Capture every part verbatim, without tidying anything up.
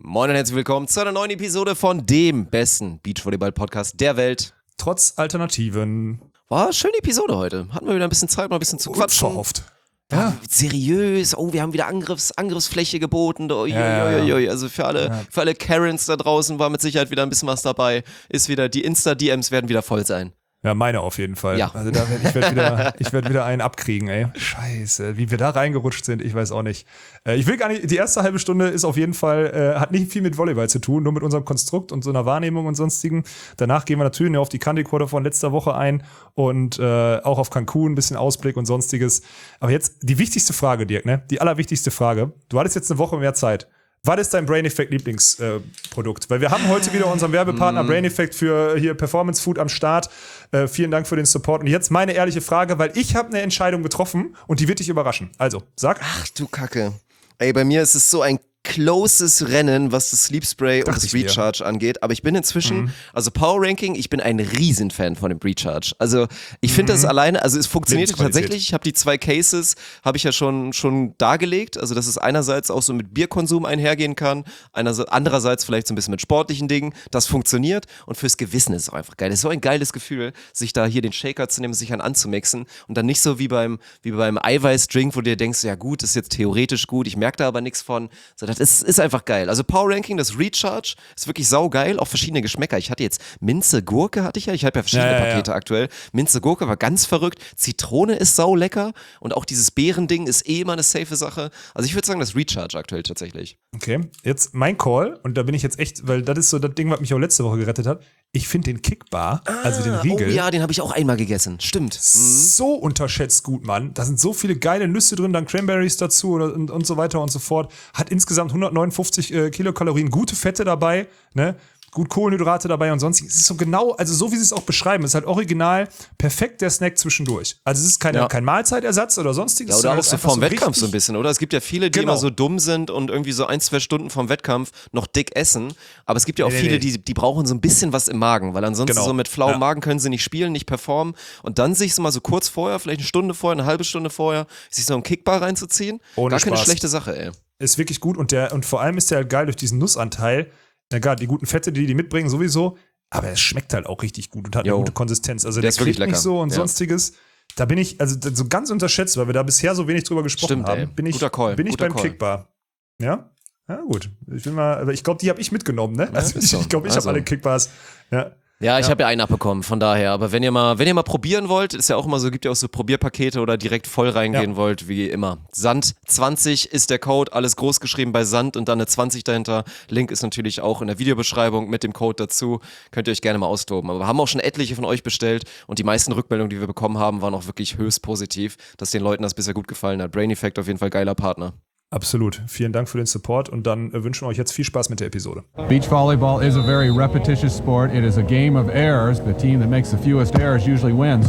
Moin und herzlich willkommen zu einer neuen Episode von dem besten Beachvolleyball-Podcast der Welt. Trotz Alternativen. War eine schöne Episode heute. Hatten wir wieder ein bisschen Zeit, mal ein bisschen zu quatschen. Unverhofft. Ja. Seriös. Oh, wir haben wieder Angriffs, Angriffsfläche geboten. Oh, ja, ja, ja. Also für alle, ja. für alle Karens da draußen war mit Sicherheit wieder ein bisschen was dabei. Ist wieder, die Insta-D Ms werden wieder voll sein. Ja, meine auf jeden Fall. Ja. Also da werd, ich werde wieder, ich werd wieder einen abkriegen, ey. Scheiße, wie wir da reingerutscht sind, ich weiß auch nicht. Äh, ich will gar nicht, die erste halbe Stunde ist auf jeden Fall, äh, hat nicht viel mit Volleyball zu tun, nur mit unserem Konstrukt und so einer Wahrnehmung und sonstigen. Danach gehen wir natürlich auf die Candy Quarter von letzter Woche ein und äh, auch auf Cancun, ein bisschen Ausblick und sonstiges. Aber jetzt die wichtigste Frage, Dirk, ne? Die allerwichtigste Frage. Du hattest jetzt eine Woche mehr Zeit. Was ist dein Brain Effect Lieblingsprodukt? Äh, Weil wir haben heute wieder unseren Werbepartner mm. Brain Effect für hier Performance Food am Start. Äh, vielen Dank für den Support. Und jetzt meine ehrliche Frage, weil ich habe eine Entscheidung getroffen und die wird dich überraschen. Also, sag. Ach du Kacke. Ey, bei mir ist es so ein closes Rennen, was das Sleep Spray und das Recharge angeht, aber ich bin inzwischen, mhm. also Power Ranking, ich bin ein Riesenfan von dem Recharge. Also ich finde mhm. das alleine, also es funktioniert tatsächlich, ich habe die zwei Cases, habe ich ja schon schon dargelegt, also dass es einerseits auch so mit Bierkonsum einhergehen kann, einerseits, andererseits vielleicht so ein bisschen mit sportlichen Dingen, das funktioniert und fürs Gewissen ist es auch einfach geil. Das ist so ein geiles Gefühl, sich da hier den Shaker zu nehmen, sich einen anzumixen und dann nicht so wie beim, wie beim Eiweißdrink, wo du dir denkst, ja gut, das ist jetzt theoretisch gut, ich merke da aber nichts von, so, das ist, ist einfach geil. Also Power Ranking, das Recharge ist wirklich saugeil, auch verschiedene Geschmäcker. Ich hatte jetzt Minze, Gurke hatte ich ja, ich habe ja verschiedene ja, ja, Pakete ja. aktuell. Minze, Gurke war ganz verrückt, Zitrone ist sau lecker und auch dieses Beerending ist eh immer eine safe Sache. Also ich würde sagen, das Recharge aktuell tatsächlich. Okay, jetzt mein Call und da bin ich jetzt echt, weil das ist so das Ding, was mich auch letzte Woche gerettet hat. Ich finde den Kickbar, ah, also den Riegel. Oh ja, den habe ich auch einmal gegessen, stimmt. So mhm. unterschätzt gut, Mann. Da sind so viele geile Nüsse drin, dann Cranberries dazu und, und, und so weiter und so fort. Hat insgesamt hundertneunundfünfzig äh, Kilokalorien, gute Fette dabei, ne? Gut Kohlenhydrate dabei und sonstiges. Es ist so genau, also so wie sie es auch beschreiben, es ist halt original perfekt der Snack zwischendurch. Also es ist keine, ja. kein Mahlzeitersatz oder sonstiges. Ja, oder auch so vorm so Wettkampf so ein bisschen, oder? Es gibt ja viele, die genau. immer so dumm sind und irgendwie so ein, zwei Stunden vorm Wettkampf noch dick essen. Aber es gibt ja auch nee, viele, nee. die, die brauchen so ein bisschen was im Magen, weil ansonsten genau. so mit flauem ja. Magen können sie nicht spielen, nicht performen. Und dann sich so mal so kurz vorher, vielleicht eine Stunde vorher, eine halbe Stunde vorher, sich so einen Kickbar reinzuziehen. Ohne Gar keine Spaß. schlechte Sache, ey. Ist wirklich gut und der und vor allem ist der halt geil durch diesen Nussanteil. Ja, gar die guten Fette, die die mitbringen, sowieso. Aber es schmeckt halt auch richtig gut und hat Jo. eine gute Konsistenz. Also der, der, der ist klebt nicht so und ja. sonstiges. Da bin ich, also so ganz unterschätzt, weil wir da bisher so wenig drüber gesprochen Stimmt, haben. Ey. Bin ich, Guter Call. bin ich Guter beim Call. Kickbar. Ja? Ja, gut. Ich will mal, aber ich glaube, die habe ich mitgenommen, ne? Ja, Also ich so. ich glaube, ich also. habe alle Kickbars. Ja. Ja, ich Ja. habe ja einen abbekommen, von daher. Aber wenn ihr mal, wenn ihr mal probieren wollt, ist ja auch immer so, gibt ja auch so Probierpakete oder direkt voll reingehen Ja. wollt, wie immer. Sand zwanzig ist der Code, alles groß geschrieben bei Sand und dann eine zwanzig dahinter. Link ist natürlich auch in der Videobeschreibung mit dem Code dazu. Könnt ihr euch gerne mal austoben. Aber wir haben auch schon etliche von euch bestellt und die meisten Rückmeldungen, die wir bekommen haben, waren auch wirklich höchst positiv, dass den Leuten das bisher gut gefallen hat. Brain Effect auf jeden Fall geiler Partner. Absolut. Vielen Dank für den Support und dann äh, wünschen wir euch jetzt viel Spaß mit der Episode. Beach volleyball is a very repetitious sport. It is a game of errors. The team that makes the fewest errors usually wins.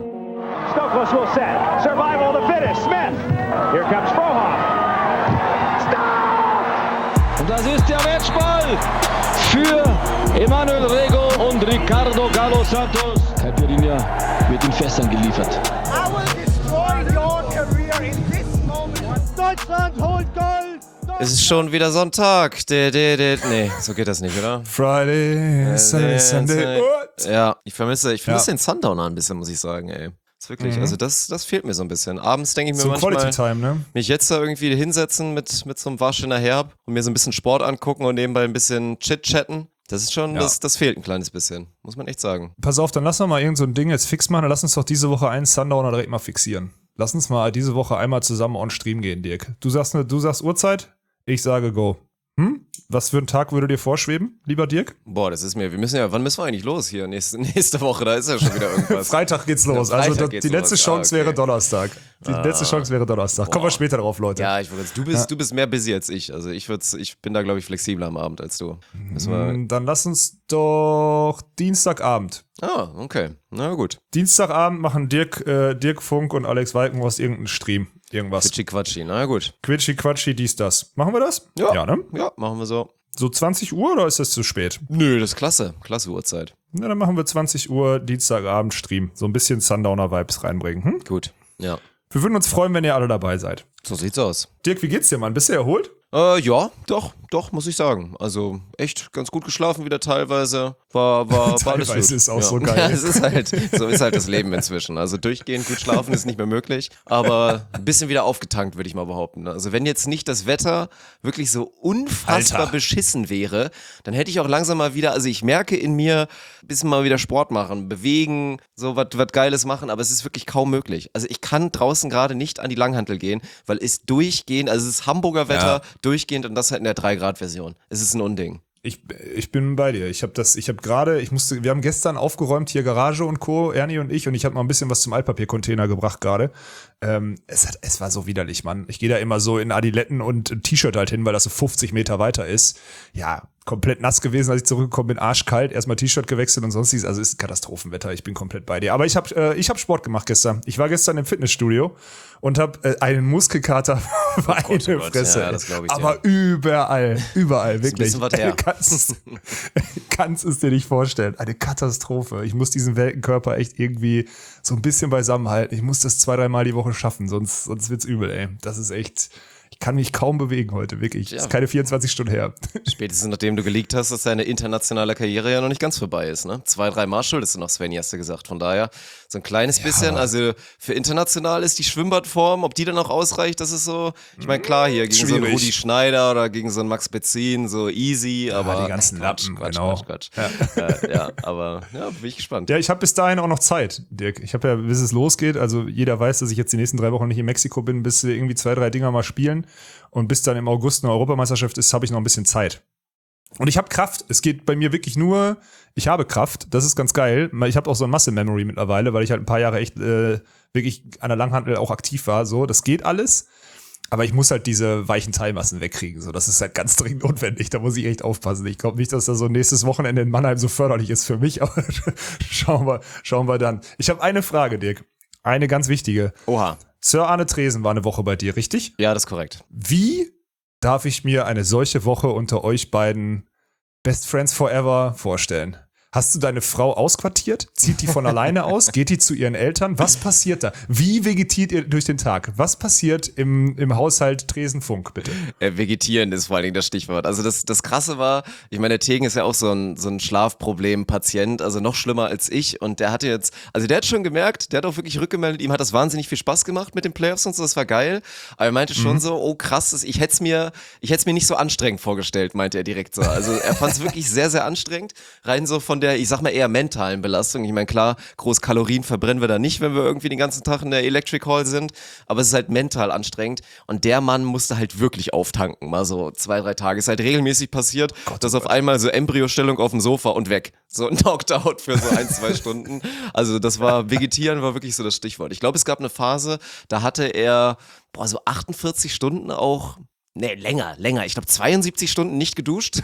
Stokos will set. Survival of the fittest. Smith. Here comes Frohoff. Stop! Und das ist der Matchball für Emanuel Rego und Ricardo Galo Santos. Caipirinha wird in Fässern geliefert. I will destroy your career in this moment. Deutschland holt Gold! Es ist schon wieder Sonntag. De, de, de. Nee, so geht das nicht, oder? Friday, Saturday, Sunday. What? Ja, ich vermisse, ich vermisse Ja. den Sundowner ein bisschen, muss ich sagen, ey. Das ist wirklich, Mhm. also das, das fehlt mir so ein bisschen. Abends denke ich mir So manchmal, Quality Time, ne? mich jetzt da irgendwie hinsetzen mit, mit so einem Warsteiner Herb und mir so ein bisschen Sport angucken und nebenbei ein bisschen Chit-Chatten. Das ist schon, Ja. das, das fehlt ein kleines bisschen, muss man echt sagen. Pass auf, dann lass noch mal irgend so ein Ding jetzt fix machen. Dann lass uns doch diese Woche einen Sundowner direkt mal fixieren. Lass uns mal diese Woche einmal zusammen on Stream gehen, Dirk. Du sagst, ne, du sagst Uhrzeit, ich sage Go. Hm? Was für ein Tag würde dir vorschweben, lieber Dirk? Boah, das ist mir, wir müssen ja, wann müssen wir eigentlich los hier? Nächste, nächste Woche, da ist ja schon wieder irgendwas. Freitag geht's los. Ja, Freitag also das, geht's die letzte los. Chance Ah, okay. wäre Donnerstag. Die Ah. letzte Chance wäre Donnerstag. Kommen wir später drauf, Leute. Ja, ich würde du bist, Ja. du bist mehr busy als ich. Also ich würd's, ich bin da, glaube ich, flexibler am Abend als du. Müssen wir, Hm, Dann lass uns doch Dienstagabend. ah, okay. Na gut. Dienstagabend machen Dirk, äh, Dirk Funk und Alex Walkenhorst irgendeinen Stream. Irgendwas. Quitschi Quatschi, na gut. Quitschi, Quatschi, dies, das. Machen wir das? Ja. Ja, ne? Ja, machen wir so. So zwanzig Uhr oder ist das zu spät? Nö, das ist klasse. Klasse Uhrzeit. Na, dann machen wir zwanzig Uhr Dienstagabend Stream. So ein bisschen Sundowner-Vibes reinbringen. Hm? Gut. Ja. Wir würden uns freuen, wenn ihr alle dabei seid. So sieht's aus. Dirk, wie geht's dir, Mann? Bist du erholt? Äh, ja, doch, doch, muss ich sagen. Also echt ganz gut geschlafen wieder teilweise. War, war, war alles Teilweise gut. ist auch ja. so geil. Ja, es ist halt, so ist halt das Leben inzwischen. Also durchgehend gut schlafen ist nicht mehr möglich, aber ein bisschen wieder aufgetankt, würde ich mal behaupten. Also wenn jetzt nicht das Wetter wirklich so unfassbar Alter. beschissen wäre, dann hätte ich auch langsam mal wieder, also ich merke in mir, ein bisschen mal wieder Sport machen, bewegen, so was Geiles machen, aber es ist wirklich kaum möglich. Also ich kann draußen gerade nicht an die Langhantel gehen, weil es durchgehend, also es ist Hamburger Wetter, Ja. durchgehend und das halt in der drei Grad Version. Es ist ein Unding. Ich, ich bin bei dir. Ich habe das, ich habe gerade, ich musste, wir haben gestern aufgeräumt hier Garage und Co., Ernie und ich, und ich habe mal ein bisschen was zum Altpapiercontainer gebracht gerade. Ähm, es hat, es war so widerlich, Mann. Ich gehe da immer so in Adiletten und ein T-Shirt halt hin, weil das so fünfzig Meter weiter ist. Ja, komplett nass gewesen, als ich zurückgekommen bin, arschkalt, erstmal T-Shirt gewechselt und sonstiges. Also es ist Katastrophenwetter, ich bin komplett bei dir. Aber ich habe äh, ich hab Sport gemacht gestern. Ich war gestern im Fitnessstudio und habe äh, einen Muskelkater für eine Gott, oh Gott. Fresse. Ja, das glaub ich dir. Aber überall, überall, wirklich. bisschen was her. Kannst, kannst es dir nicht vorstellen. Eine Katastrophe. Ich muss diesen welken Körper echt irgendwie so ein bisschen beisammenhalten. Ich muss das zwei, dreimal die Woche schaffen, sonst, sonst wird's übel, ey. Das ist echt, ich kann mich kaum bewegen heute, wirklich. Ja. Ist keine vierundzwanzig Stunden her. Spätestens nachdem du geleakt hast, dass deine internationale Karriere ja noch nicht ganz vorbei ist, ne? Zwei, drei Mal schuldest du noch, Svenny, hast du gesagt. Von daher so ein kleines Ja. bisschen, also für international ist die Schwimmbadform, ob die dann auch ausreicht, das ist so, ich meine, klar, hier gegen so einen Schwierig. Rudi Schneider oder gegen so einen Max Bezin, so easy, aber die ganzen Quatsch, Lappen, Quatsch, genau. Quatsch, Quatsch. Ja. Äh, ja, aber ja, bin ich gespannt. Ja, ich habe bis dahin auch noch Zeit, Dirk. Ich habe ja, bis es losgeht, also jeder weiß, dass ich jetzt die nächsten drei Wochen nicht in Mexiko bin, bis wir irgendwie zwei, drei Dinger mal spielen. Und bis dann im August eine Europameisterschaft ist, habe ich noch ein bisschen Zeit. Und ich habe Kraft. Es geht bei mir wirklich nur, ich habe Kraft. Das ist ganz geil. Ich habe auch so ein Muscle Memory mittlerweile, weil ich halt ein paar Jahre echt äh, wirklich an der Langhantel auch aktiv war. So, das geht alles. Aber ich muss halt diese weichen Teilmassen wegkriegen. So, das ist halt ganz dringend notwendig. Da muss ich echt aufpassen. Ich glaube nicht, dass das so nächstes Wochenende in Mannheim so förderlich ist für mich. Aber schauen wir, schauen wir dann. Ich habe eine Frage, Dirk. Eine ganz wichtige. Oha. Sir Arne Tresen war eine Woche bei dir, richtig? Ja, das ist korrekt. Wie darf ich mir eine solche Woche unter euch beiden Best Friends Forever vorstellen? Hast du deine Frau ausquartiert? Zieht die von alleine aus? Geht die zu ihren Eltern? Was passiert da? Wie vegetiert ihr durch den Tag? Was passiert im, im Haushalt Tresenfunk, bitte? Äh, vegetieren ist vor allen Dingen das Stichwort. Also das, das Krasse war, ich meine, der Tegen ist ja auch so ein, so ein Schlafproblem-Patient, also noch schlimmer als ich. Und der hatte jetzt, also der hat schon gemerkt, der hat auch wirklich rückgemeldet, ihm hat das wahnsinnig viel Spaß gemacht mit den Playoffs und so, das war geil. Aber er meinte schon Mhm. so, oh krass, das- ich hätte es mir, ich hätte es mir nicht so anstrengend vorgestellt, meinte er direkt so. Also er fand es wirklich sehr, sehr anstrengend. Rein so von der, ich sag mal eher mentalen Belastung. Ich meine, klar, groß Kalorien verbrennen wir da nicht, wenn wir irgendwie den ganzen Tag in der Electric Hall sind. Aber es ist halt mental anstrengend. Und der Mann musste halt wirklich auftanken. Mal so zwei, drei Tage. Ist halt regelmäßig passiert, dass auf einmal so Embryostellung auf dem Sofa und weg. So knocked out für so ein, zwei Stunden. Also das war, Vegetieren war wirklich so das Stichwort. Ich glaube, es gab eine Phase, da hatte er, boah, so achtundvierzig Stunden auch, nee, länger, länger. Ich glaube zweiundsiebzig Stunden nicht geduscht.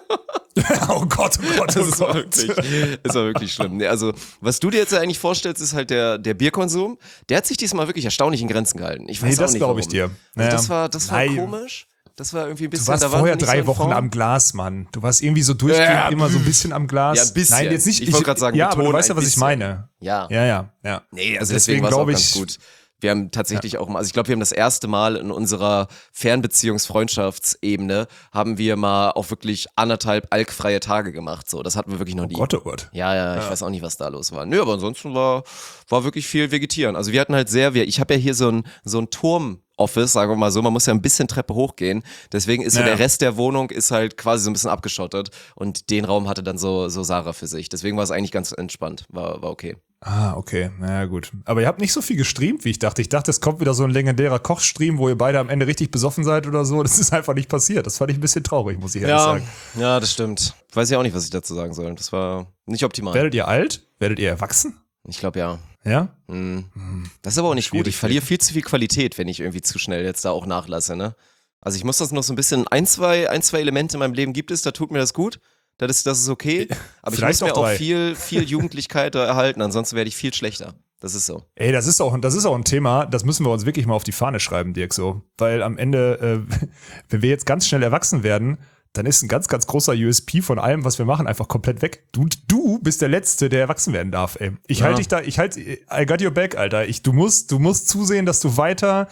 Oh Gott, oh Gott, oh Das war Gott. wirklich, das war wirklich schlimm. Nee, also, was du dir jetzt eigentlich vorstellst, ist halt der, der Bierkonsum. Der hat sich diesmal wirklich erstaunlich in Grenzen gehalten. Ich weiß Nee, auch das nicht, glaube ich warum. dir. Also Naja. das war, das war Nein. komisch. Das war irgendwie ein bisschen. Du warst da waren vorher wir nicht drei so in Wochen Form. am Glas, Mann. Du warst irgendwie so durchgehend Ja, immer so ein bisschen am Glas. Ja, ein bisschen. Nein, jetzt nicht. Ich wollte gerade sagen, ja, aber du betonen weißt ja, ein was ich bisschen. meine. Ja. Ja, ja, ja. Nee, also deswegen, deswegen war es auch glaube ganz ich, gut. Wir haben tatsächlich auch mal, also ich glaube, wir haben das erste Mal in unserer Fernbeziehungs-Freundschaftsebene haben wir mal auch wirklich anderthalb alkfreie Tage gemacht. So, das hatten wir wirklich noch nie. Oh Gott, oh Gott. Ja, ja, ich weiß auch nicht, was da los war. Nö, aber ansonsten war, war wirklich viel Vegetieren. Also wir hatten halt sehr, wir, ich habe ja hier so ein, so ein Turm-Office, sagen wir mal so, man muss ja ein bisschen Treppe hochgehen. Deswegen ist so Ja. der Rest der Wohnung ist halt quasi so ein bisschen abgeschottet und den Raum hatte dann so, so Sarah für sich. Deswegen war es eigentlich ganz entspannt, war, war okay. Ah, okay. Na ja, gut. Aber ihr habt nicht so viel gestreamt, wie ich dachte. Ich dachte, es kommt wieder so ein legendärer Kochstream, wo ihr beide am Ende richtig besoffen seid oder so. Das ist einfach nicht passiert. Das fand ich ein bisschen traurig, muss ich ehrlich Ja, sagen. ja, das stimmt. Weiß ich auch nicht, was ich dazu sagen soll. Das war nicht optimal. Werdet ihr alt? Werdet ihr erwachsen? Ich glaube ja. Ja? Mhm. Das ist aber auch nicht gut. Schwierig, Ich verliere viel zu viel Qualität, wenn ich irgendwie zu schnell jetzt da auch nachlasse, ne? Also ich muss das noch so ein bisschen, ein, zwei, ein, zwei Elemente in meinem Leben gibt es, da tut mir das gut. Das ist, das ist okay. Aber ich Vielleicht muss mir auch auch drei. viel, viel Jugendlichkeit da erhalten, ansonsten werde ich viel schlechter. Das ist so. Ey, das ist auch, das ist auch ein Thema, das müssen wir uns wirklich mal auf die Fahne schreiben, Dirk, so. Weil am Ende, äh, wenn wir jetzt ganz schnell erwachsen werden, dann ist ein ganz, ganz großer U S P von allem, was wir machen, einfach komplett weg. Du, du bist der Letzte, der erwachsen werden darf, ey. Ich Ja. halte dich da, ich halte, I got your back, Alter. Ich, du musst, du musst zusehen, dass du weiter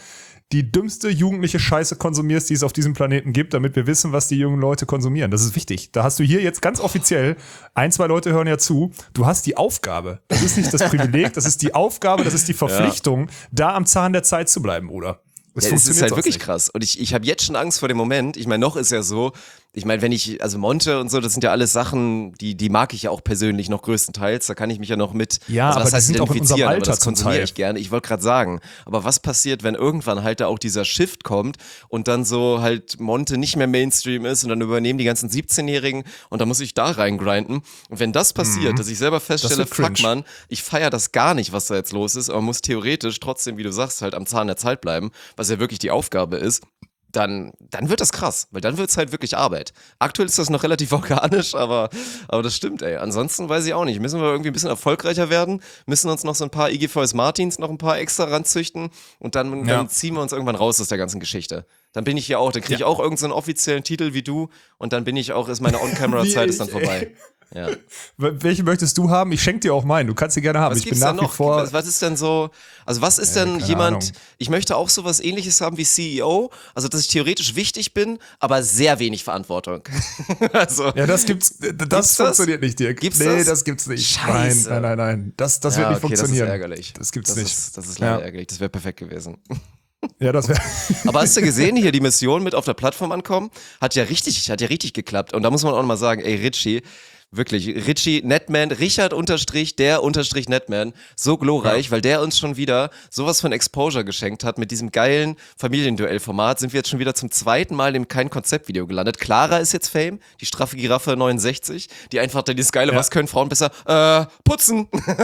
die dümmste jugendliche Scheiße konsumierst, die es auf diesem Planeten gibt, damit wir wissen, was die jungen Leute konsumieren. Das ist wichtig. Da hast du hier jetzt ganz offiziell, ein, zwei Leute hören ja zu, du hast die Aufgabe. Das ist nicht das Privileg, das ist die Aufgabe, das ist die Verpflichtung, ja. da am Zahn der Zeit zu bleiben, Bruder. Das ja, ist halt wirklich nicht. krass. Und ich, ich habe jetzt schon Angst vor dem Moment. Ich meine, noch ist ja so, ich meine, wenn ich, also Monte und so, das sind ja alles Sachen, die, die mag ich ja auch persönlich noch größtenteils. Da kann ich mich ja noch mit, ja, also was aber heißt die sind auch in unserem Alter, aber das konsumiere ich gerne. Ich wollte gerade sagen, aber was passiert, wenn irgendwann halt da auch dieser Shift kommt und dann so halt Monte nicht mehr Mainstream ist und dann übernehmen die ganzen siebzehnjährigen und dann muss ich da reingrinden. Und wenn das passiert, mhm. dass ich selber feststelle, fuck man, ich feiere das gar nicht, was da jetzt los ist, aber muss theoretisch trotzdem, wie du sagst, halt am Zahn der Zeit bleiben, was ja wirklich die Aufgabe ist, dann, dann wird das krass, weil dann wird es halt wirklich Arbeit. Aktuell ist das noch relativ organisch, aber, aber das stimmt, ey. Ansonsten weiß ich auch nicht. Müssen wir irgendwie ein bisschen erfolgreicher werden, müssen uns noch so ein paar I G V S Martins noch ein paar extra ranzüchten und dann, ja. dann ziehen wir uns irgendwann raus aus der ganzen Geschichte. Dann bin ich hier auch, dann kriege ich ja. auch irgendeinen so offiziellen Titel wie du und dann bin ich auch, ist meine On-Camera-Zeit ist dann vorbei. Ja. Welche möchtest du haben? Ich schenke dir auch meinen. Du kannst sie gerne haben. Was ich bin nach wie noch? vor. Was, was ist denn so? Also was ist ja, denn jemand? Ahnung. Ich möchte auch sowas Ähnliches haben wie C E O. Also dass ich theoretisch wichtig bin, aber sehr wenig Verantwortung. also, ja, das gibt's. Das gibt's funktioniert das? nicht, Dirk. Gibt's nee, das? das gibt's nicht. Scheiße. Nein, nein, nein, nein. Das, das ja, wird nicht okay, funktionieren. Das ist ärgerlich. Das gibt's das nicht. Ist, das ist leider ja. ärgerlich. Das wäre perfekt gewesen. Ja, das wäre. Aber hast du gesehen, hier die Mission mit auf der Plattform ankommen? Hat ja richtig, hat ja richtig geklappt. Und da muss man auch noch mal sagen, ey, Richie. Wirklich, Richie, Netman, Richard unterstrich, der unterstrich Netman, so glorreich, ja. weil der uns schon wieder sowas von Exposure geschenkt hat mit diesem geilen Familienduell-Format, sind wir jetzt schon wieder zum zweiten Mal im Kein-Konzept-Video gelandet. Clara ist jetzt Fame, die straffe Giraffe neunundsechzig, die einfach dann dieses geile, ja. was können Frauen besser, äh, putzen.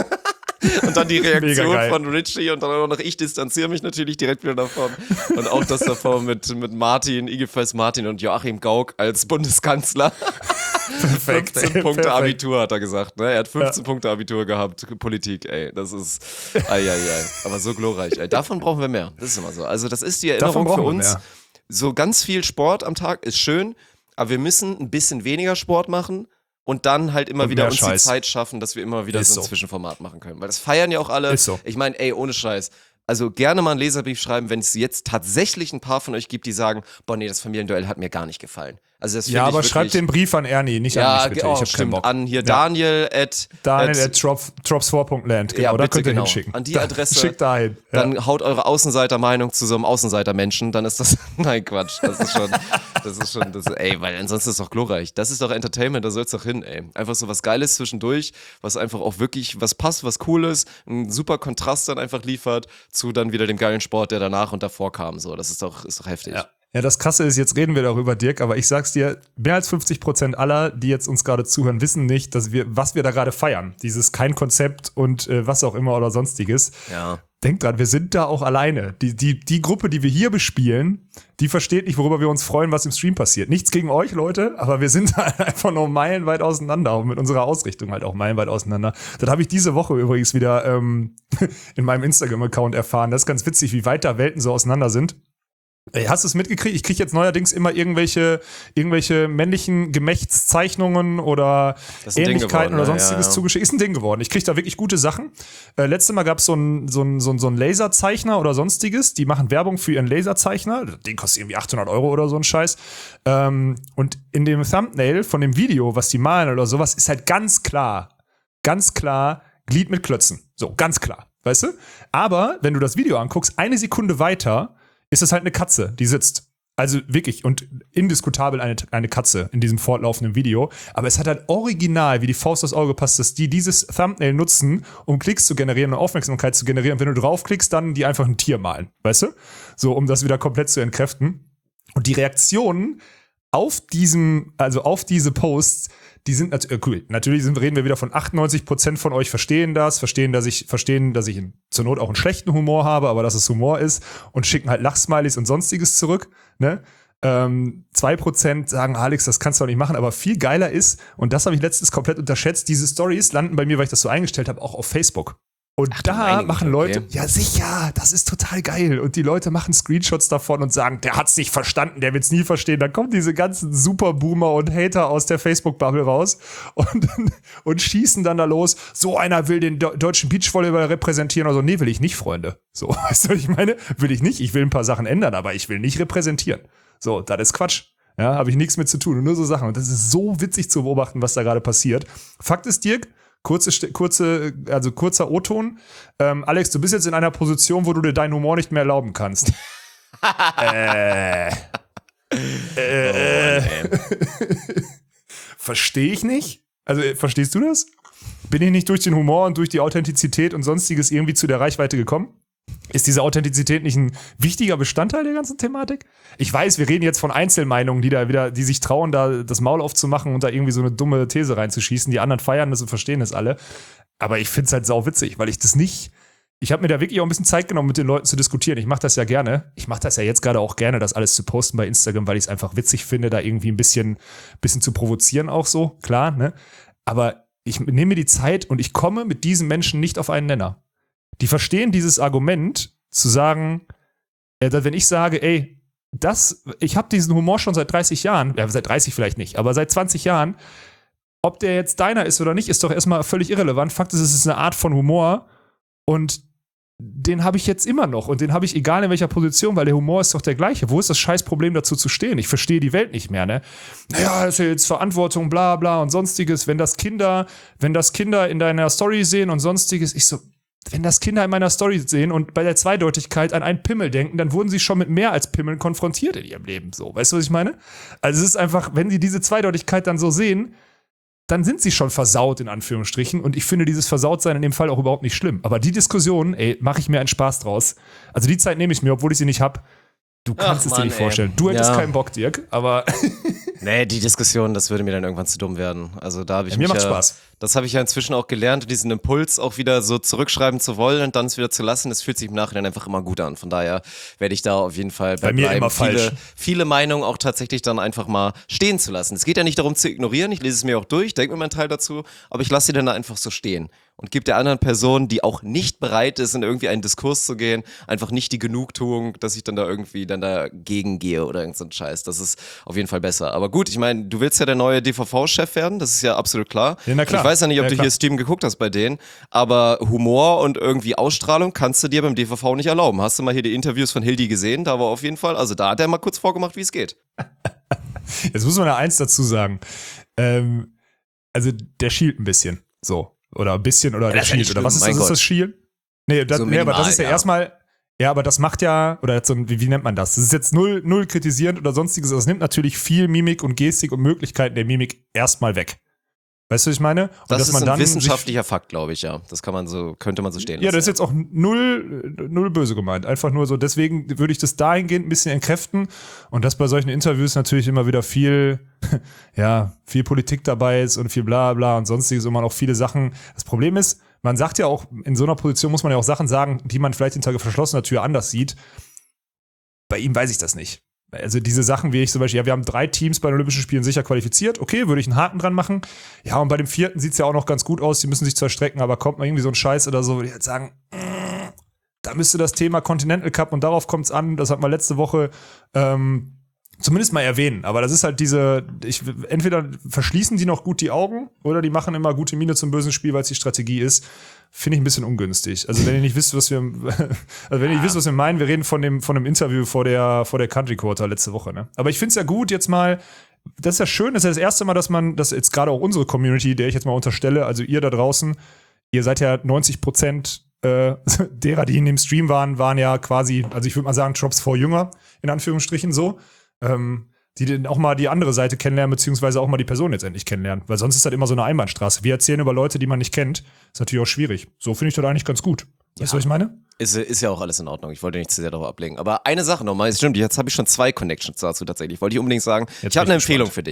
Und dann die Reaktion von Richie und dann auch noch ich distanziere mich natürlich direkt wieder davon. Und auch das davor mit, mit Martin, I G V S Martin und Joachim Gauck als Bundeskanzler. Perfekt. fünfzehn ey, Punkte perfekt. Abitur hat er gesagt. Ne? Er hat fünfzehn ja. Punkte Abitur gehabt. Politik, ey. Das ist, ei, ei, ei. Aber so glorreich, ey. Davon brauchen wir mehr. Das ist immer so. Also das ist die Erinnerung für uns. So ganz viel Sport am Tag ist schön, aber wir müssen ein bisschen weniger Sport machen. Und dann halt immer und wieder uns Scheiß. die Zeit schaffen, dass wir immer wieder ist so ein so. Zwischenformat machen können. Weil das feiern ja auch alle. Ist so. Ich meine, ey, ohne Scheiß. Also gerne mal einen Leserbrief schreiben, wenn es jetzt tatsächlich ein paar von euch gibt, die sagen, boah, nee, das Familienduell hat mir gar nicht gefallen. Also das ja, aber wirklich, schreibt den Brief an Ernie, nicht ja, an mich bitte. Oh, ich hab stimmt, keinen Bock. an hier ja. Daniel at Daniel at drops four punkt land. Genau, ja, da bitte, könnt ihr genau. hinschicken. An die Adresse. Schickt dahin. Ja. Dann haut eure Außenseitermeinung zu so einem Außenseitermenschen, dann ist das, nein, Quatsch, das ist schon, das ist schon, das, ey, weil ansonsten ist es doch glorreich. Das ist doch Entertainment, da soll's doch hin, ey. Einfach so was Geiles zwischendurch, was einfach auch wirklich, was passt, was cool ist, einen super Kontrast dann einfach liefert zu dann wieder dem geilen Sport, der danach und davor kam, so. Das ist doch, ist doch heftig. Ja. Ja, das Krasse ist, jetzt reden wir darüber, Dirk, aber ich sag's dir, mehr als fünfzig Prozent aller, die jetzt uns gerade zuhören, wissen nicht, dass wir, was wir da gerade feiern. Dieses kein Konzept und äh, was auch immer oder sonstiges. Ja. Denkt dran, wir sind da auch alleine. Die, die, die Gruppe, die wir hier bespielen, die versteht nicht, worüber wir uns freuen, was im Stream passiert. Nichts gegen euch, Leute, aber wir sind halt einfach noch meilenweit auseinander, auch mit unserer Ausrichtung halt auch meilenweit auseinander. Das habe ich diese Woche übrigens wieder ähm, in meinem Instagram-Account erfahren. Das ist ganz witzig, wie weit da Welten so auseinander sind. Ey, hast du es mitgekriegt? Ich kriege jetzt neuerdings immer irgendwelche, irgendwelche männlichen Gemächtszeichnungen oder Ähnlichkeiten geworden, oder sonstiges ja, ja. zugeschickt. Ist ein Ding geworden. Ich kriege da wirklich gute Sachen. Äh, letztes Mal gab es so einen so ein, so ein, so ein Laserzeichner oder sonstiges. Die machen Werbung für ihren Laserzeichner. Den kostet irgendwie achthundert Euro oder so ein Scheiß. Ähm, und in dem Thumbnail von dem Video, was die malen oder sowas, ist halt ganz klar, ganz klar Glied mit Klötzen. So, ganz klar. Weißt du? Aber wenn du das Video anguckst, eine Sekunde weiter ist es halt eine Katze, die sitzt. Also wirklich und indiskutabel eine, eine Katze in diesem fortlaufenden Video. Aber es hat halt original, wie die Faust aufs Auge passt, dass die dieses Thumbnail nutzen, um Klicks zu generieren und Aufmerksamkeit zu generieren. Und wenn du draufklickst, dann die einfach ein Tier malen. Weißt du? So, um das wieder komplett zu entkräften. Und die Reaktionen auf diesem, also auf diese Posts, die sind natürlich, äh, cool. Natürlich sind, reden wir wieder von achtundneunzig Prozent von euch verstehen das, verstehen, dass ich, verstehen, dass ich in, zur Not auch einen schlechten Humor habe, aber dass es Humor ist und schicken halt Lachsmilies und sonstiges zurück, ne? Ähm, zwei Prozent sagen, Alex, das kannst du doch nicht machen, aber viel geiler ist, und das habe ich letztens komplett unterschätzt, diese Stories landen bei mir, weil ich das so eingestellt habe, auch auf Facebook. Und Ach, da machen Leute, okay. ja sicher, das ist total geil. Und die Leute machen Screenshots davon und sagen, der hat's nicht verstanden, der wird's nie verstehen. Dann kommen diese ganzen Superboomer und Hater aus der Facebook-Bubble raus und, und schießen dann da los. So einer will den do- deutschen Beachvolleyball repräsentieren. Also nee, will ich nicht, Freunde. So, weißt du, was ich meine? Will ich nicht. Ich will ein paar Sachen ändern, aber ich will nicht repräsentieren. So, das ist Quatsch. Ja, habe ich nichts mit zu tun. Und nur so Sachen. Und das ist so witzig zu beobachten, was da gerade passiert. Fakt ist, Dirk, Kurze, kurze, also kurzer O-Ton. Ähm, Alex, du bist jetzt in einer Position, wo du dir deinen Humor nicht mehr erlauben kannst. äh. äh. Oh, Verstehe ich nicht? Also, verstehst du das? Bin ich nicht durch den Humor und durch die Authentizität und Sonstiges irgendwie zu der Reichweite gekommen? Ist diese Authentizität nicht ein wichtiger Bestandteil der ganzen Thematik? Ich weiß, wir reden jetzt von Einzelmeinungen, die da wieder, die sich trauen, da das Maul aufzumachen und da irgendwie so eine dumme These reinzuschießen. Die anderen feiern das und verstehen das alle. Aber ich finde es halt sau witzig, weil ich das nicht. Ich habe mir da wirklich auch ein bisschen Zeit genommen, mit den Leuten zu diskutieren. Ich mache das ja gerne. Ich mache das ja jetzt gerade auch gerne, das alles zu posten bei Instagram, weil ich es einfach witzig finde, da irgendwie ein bisschen, bisschen zu provozieren auch so. Klar, ne? Aber ich nehme mir die Zeit und ich komme mit diesen Menschen nicht auf einen Nenner. Die verstehen dieses Argument, zu sagen, äh, wenn ich sage, ey, das, ich habe diesen Humor schon seit dreißig Jahren, ja, seit dreißig vielleicht nicht, aber seit zwanzig Jahren, ob der jetzt deiner ist oder nicht, ist doch erstmal völlig irrelevant. Fakt ist, es ist eine Art von Humor und den habe ich jetzt immer noch und den habe ich egal in welcher Position, weil der Humor ist doch der gleiche. Wo ist das Scheißproblem dazu zu stehen? Ich verstehe die Welt nicht mehr, ne? Naja, ist ja jetzt Verantwortung, bla bla und sonstiges. Wenn das Kinder, wenn das Kinder in deiner Story sehen und sonstiges, ich so, wenn das Kinder in meiner Story sehen und bei der Zweideutigkeit an einen Pimmel denken, dann wurden sie schon mit mehr als Pimmeln konfrontiert in ihrem Leben. So, weißt du, was ich meine? Also es ist einfach, wenn sie diese Zweideutigkeit dann so sehen, dann sind sie schon versaut, in Anführungsstrichen. Und ich finde dieses Versautsein in dem Fall auch überhaupt nicht schlimm. Aber die Diskussion, ey, mache ich mir einen Spaß draus. Also die Zeit nehme ich mir, obwohl ich sie nicht habe. Du kannst Ach, es Mann, dir nicht ey. vorstellen. Du hättest ja. keinen Bock, Dirk, aber nee, die Diskussion, das würde mir dann irgendwann zu dumm werden. Also da habe ich ja, mir mich macht ja, Spaß. Das habe ich ja inzwischen auch gelernt, diesen Impuls auch wieder so zurückschreiben zu wollen und dann es wieder zu lassen. Das fühlt sich im Nachhinein einfach immer gut an. Von daher werde ich da auf jeden Fall bei, bei mir bleiben. immer viele, falsch. Viele Meinungen auch tatsächlich dann einfach mal stehen zu lassen. Es geht ja nicht darum zu ignorieren. Ich lese es mir auch durch, denke mir meinen Teil dazu, aber ich lasse sie dann da einfach so stehen. Und gebe der anderen Person, die auch nicht bereit ist, in irgendwie einen Diskurs zu gehen, einfach nicht die Genugtuung, dass ich dann da irgendwie dann dagegen gehe oder irgend so ein Scheiß. Das ist auf jeden Fall besser. Aber gut, ich meine, du willst ja der neue D V V-Chef werden, das ist ja absolut klar. Ja, na klar. Ich weiß ja nicht, ob ja, du klar. hier Stream geguckt hast bei denen, aber Humor und irgendwie Ausstrahlung kannst du dir beim D V V nicht erlauben. Hast du mal hier die Interviews von Hildi gesehen? Da war auf jeden Fall, also da hat er mal kurz vorgemacht, wie es geht. Jetzt muss man ja eins dazu sagen. Ähm, also der schielt ein bisschen, so. Oder ein bisschen, oder ja, der schielt. Oder was ist das? Ist das Schielen? Nee, das, so minimal, nee, aber das ist ja, ja erstmal, ja, aber das macht ja, oder so, wie, wie nennt man das? Das ist jetzt null, null kritisierend oder sonstiges. Das nimmt natürlich viel Mimik und Gestik und Möglichkeiten der Mimik erstmal weg. Weißt du, was ich meine? Und das dass ist man ein dann wissenschaftlicher Fakt, glaube ich, ja. Das kann man so, könnte man so stehen lassen. Ja, das ist jetzt auch null, null böse gemeint. Einfach nur so, deswegen würde ich das dahingehend ein bisschen entkräften und dass bei solchen Interviews natürlich immer wieder viel, ja, viel Politik dabei ist und viel bla bla und sonstiges und man auch viele Sachen. Das Problem ist, man sagt ja auch, in so einer Position muss man ja auch Sachen sagen, die man vielleicht hinter verschlossener Tür anders sieht. Bei ihm weiß ich das nicht. Also diese Sachen wie ich zum Beispiel, ja, wir haben drei Teams bei den Olympischen Spielen sicher qualifiziert. Okay, würde ich einen Haken dran machen. Ja, und bei dem vierten sieht es ja auch noch ganz gut aus. Die müssen sich zwar strecken, aber kommt mal irgendwie so ein Scheiß oder so, würde ich halt sagen, mm, da müsste das Thema Continental Cup und darauf kommt es an. Das hat man letzte Woche ähm, zumindest mal erwähnen. Aber das ist halt diese, ich, entweder verschließen die noch gut die Augen oder die machen immer gute Miene zum bösen Spiel, weil es die Strategie ist. Finde ich ein bisschen ungünstig. Also wenn ihr nicht wisst, was wir, also wenn ihr nicht wisst, was wir meinen, wir reden von dem, von dem Interview vor der, vor der Country Quarter letzte Woche, ne? Aber ich finde es ja gut, jetzt mal, das ist ja schön, das ist ja das erste Mal, dass man, dass jetzt gerade auch unsere Community, der ich jetzt mal unterstelle, also ihr da draußen, ihr seid ja neunzig Prozent äh, derer, die in dem Stream waren, waren ja quasi, also ich würde mal sagen, Drops vor Jünger, in Anführungsstrichen so, ähm, die dann auch mal die andere Seite kennenlernen, beziehungsweise auch mal die Person jetzt endlich kennenlernen. Weil sonst ist das immer so eine Einbahnstraße. Wir erzählen über Leute, die man nicht kennt. Ist natürlich auch schwierig. So finde ich das eigentlich ganz gut. Weißt du, was ich meine? Ist, ist ja auch alles in Ordnung. Ich wollte nicht zu sehr darauf ablegen. Aber eine Sache nochmal, stimmt, jetzt habe ich schon zwei Connections dazu tatsächlich. Wollte ich unbedingt sagen. Jetzt ich habe eine Empfehlung gespannt. für dich.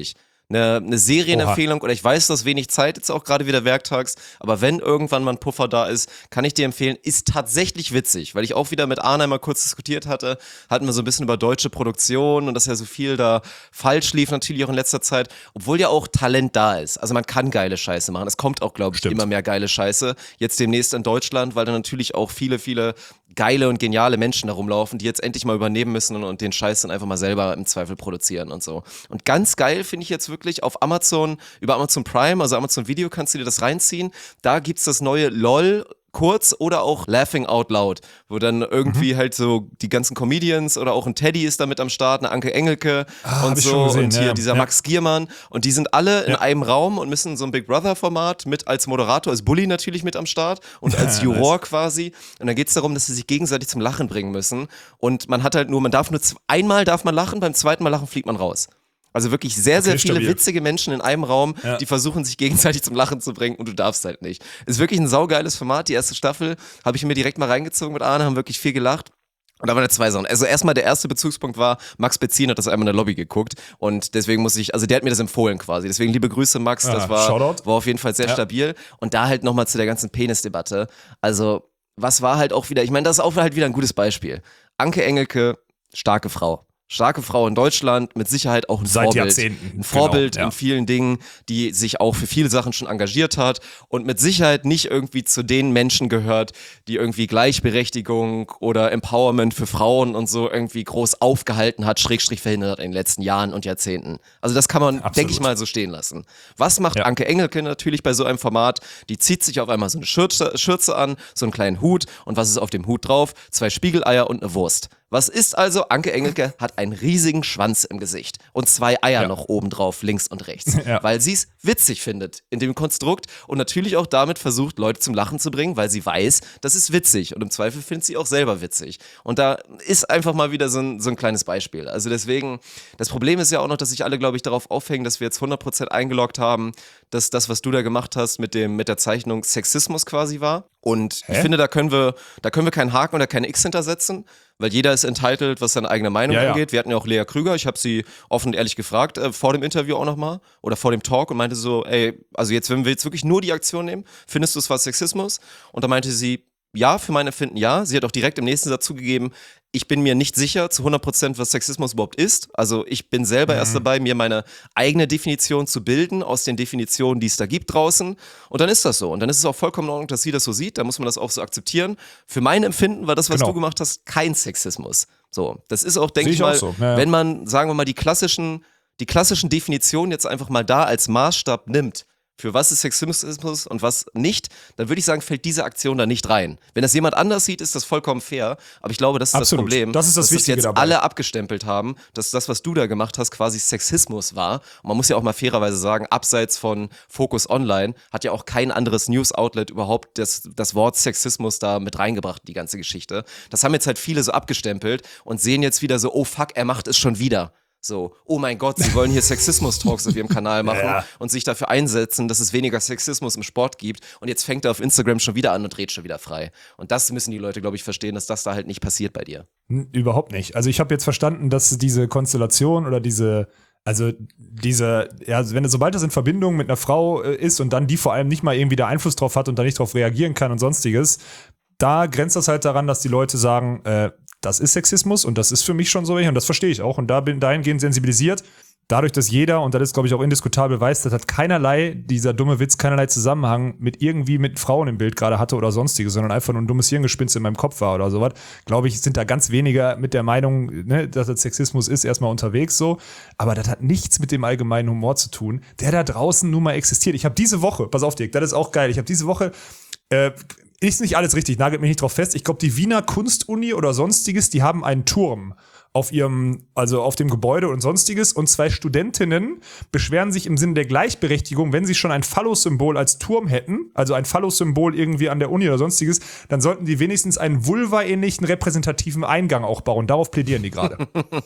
eine, eine Serienempfehlung oder ich weiß, dass wenig Zeit jetzt auch gerade wieder werktags, aber wenn irgendwann mal ein Puffer da ist, kann ich dir empfehlen, ist tatsächlich witzig, weil ich auch wieder mit Arne mal kurz diskutiert hatte, hatten wir so ein bisschen über deutsche Produktion und dass ja so viel da falsch lief natürlich auch in letzter Zeit, obwohl ja auch Talent da ist. Also man kann geile Scheiße machen. Es kommt auch, glaube ich, Stimmt. immer mehr geile Scheiße. Jetzt demnächst in Deutschland, weil da natürlich auch viele, viele geile und geniale Menschen da rumlaufen, die jetzt endlich mal übernehmen müssen und, und den Scheiß dann einfach mal selber im Zweifel produzieren und so. Und ganz geil finde ich jetzt wirklich auf Amazon, über Amazon Prime, also Amazon Video kannst du dir das reinziehen. Da gibt's das neue LOL kurz oder auch Laughing Out Loud, wo dann irgendwie mhm. halt so die ganzen Comedians oder auch ein Teddy ist da mit am Start, eine Anke Engelke ah, und so gesehen, und hier ja. dieser ja. Max Giermann und die sind alle in ja. einem Raum und müssen so ein Big Brother Format mit als Moderator, als Bully natürlich mit am Start und als ja, Juror nice. quasi und dann geht's darum, dass sie sich gegenseitig zum Lachen bringen müssen und man hat halt nur, man darf nur z- einmal darf man lachen, beim zweiten Mal lachen fliegt man raus. Also wirklich sehr, sehr okay, viele stabil. witzige Menschen in einem Raum, ja. die versuchen, sich gegenseitig zum Lachen zu bringen und du darfst halt nicht. Ist wirklich ein saugeiles Format. Die erste Staffel habe ich mir direkt mal reingezogen mit Arne, haben wirklich viel gelacht. Und da waren da zwei Sachen. Also erstmal der erste Bezugspunkt war, Max Bezin hat das einmal in der Lobby geguckt und deswegen muss ich, also der hat mir das empfohlen quasi. Deswegen liebe Grüße, Max, das ah, war, Shoutout. war auf jeden Fall sehr ja. stabil. Und da halt nochmal zu der ganzen Penisdebatte. Also was war halt auch wieder, ich meine, das ist auch halt wieder ein gutes Beispiel. Anke Engelke, starke Frau. Starke Frau in Deutschland, mit Sicherheit auch ein Seit Vorbild. Jahrzehnten. Ein Vorbild genau, ja. in vielen Dingen, die sich auch für viele Sachen schon engagiert hat und mit Sicherheit nicht irgendwie zu den Menschen gehört, die irgendwie Gleichberechtigung oder Empowerment für Frauen und so irgendwie groß aufgehalten hat, Schrägstrich verhindert hat in den letzten Jahren und Jahrzehnten. Also das kann man, denke ich mal, so stehen lassen. Was macht Ja. Anke Engelke natürlich bei so einem Format? Die zieht sich auf einmal so eine Schürze, Schürze an, so einen kleinen Hut und was ist auf dem Hut drauf? Zwei Spiegeleier und eine Wurst. Was ist also? Anke Engelke hat einen riesigen Schwanz im Gesicht und zwei Eier ja. noch oben drauf, links und rechts, ja. weil sie es witzig findet in dem Konstrukt und natürlich auch damit versucht, Leute zum Lachen zu bringen, weil sie weiß, das ist witzig und im Zweifel findet sie auch selber witzig. Und da ist einfach mal wieder so ein, so ein kleines Beispiel. Also deswegen, das Problem ist ja auch noch, dass sich alle, glaube ich, darauf aufhängen, dass wir jetzt hundert Prozent eingeloggt haben, dass das, was du da gemacht hast mit dem, mit der Zeichnung Sexismus quasi war. Und Hä? ich finde, da können wir, da können wir keinen Haken oder keine X hintersetzen, weil jeder ist entitled, was seine eigene Meinung ja, angeht. ja. Wir hatten ja auch Lea Krüger, ich habe sie offen und ehrlich gefragt, äh, vor dem Interview auch nochmal oder vor dem Talk und meinte so, ey, also jetzt, wenn wir jetzt wirklich nur die Aktion nehmen, findest du es war Sexismus? Und da meinte sie, ja, für mein Empfinden ja. Sie hat auch direkt im nächsten Satz zugegeben, ich bin mir nicht sicher zu hundert Prozent, was Sexismus überhaupt ist. Also ich bin selber mhm. erst dabei, mir meine eigene Definition zu bilden aus den Definitionen, die es da gibt draußen. Und dann ist das so. Und dann ist es auch vollkommen in Ordnung, dass sie das so sieht. Da muss man das auch so akzeptieren. Für mein Empfinden war das, was genau. du gemacht hast, kein Sexismus. So, das ist auch, denke ich ich mal, so. ja, ja. wenn man, sagen wir mal, die klassischen, die klassischen Definitionen jetzt einfach mal da als Maßstab nimmt, für was ist Sexismus und was nicht, dann würde ich sagen, fällt diese Aktion da nicht rein. Wenn das jemand anders sieht, ist das vollkommen fair, aber ich glaube, das ist Absolut. das Problem, das ist das dass Wichtige das jetzt dabei. alle abgestempelt haben, dass das, was du da gemacht hast, quasi Sexismus war. Und man muss ja auch mal fairerweise sagen, abseits von Focus Online hat ja auch kein anderes News-Outlet überhaupt das, das Wort Sexismus da mit reingebracht, die ganze Geschichte. Das haben jetzt halt viele so abgestempelt und sehen jetzt wieder so, oh fuck, er macht es schon wieder. So, oh mein Gott, sie wollen hier Sexismus-Talks auf ihrem Kanal machen ja. und sich dafür einsetzen, dass es weniger Sexismus im Sport gibt. Und jetzt fängt er auf Instagram schon wieder an und dreht schon wieder frei. Und das müssen die Leute, glaube ich, verstehen, dass das da halt nicht passiert bei dir. Überhaupt nicht. Also ich habe jetzt verstanden, dass diese Konstellation oder diese, also diese, ja, wenn sobald das in Verbindung mit einer Frau äh, ist und dann die vor allem nicht mal irgendwie da Einfluss drauf hat und da nicht drauf reagieren kann und sonstiges, da grenzt das halt daran, dass die Leute sagen, äh, das ist Sexismus und das ist für mich schon so und das verstehe ich auch und da bin dahingehend sensibilisiert. Dadurch, dass jeder, und das ist, glaube ich, auch indiskutabel, weiß, das hat keinerlei, dieser dumme Witz, keinerlei Zusammenhang mit irgendwie mit Frauen im Bild gerade hatte oder sonstiges, sondern einfach nur ein dummes Hirngespinst in meinem Kopf war oder sowas, glaube ich, sind da ganz weniger mit der Meinung, ne, dass das Sexismus ist, erstmal unterwegs so. Aber das hat nichts mit dem allgemeinen Humor zu tun, der da draußen nun mal existiert. Ich habe diese Woche, pass auf, Dirk, das ist auch geil, ich habe diese Woche, äh, ist nicht alles richtig, nagelt mich nicht drauf fest. Ich glaube, die Wiener Kunstuni oder sonstiges, die haben einen Turm auf ihrem, also auf dem Gebäude und sonstiges und zwei Studentinnen beschweren sich im Sinne der Gleichberechtigung, wenn sie schon ein Phallus-Symbol als Turm hätten, also ein Phallus-Symbol irgendwie an der Uni oder sonstiges, dann sollten die wenigstens einen vulva-ähnlichen repräsentativen Eingang auch bauen. Darauf plädieren die gerade.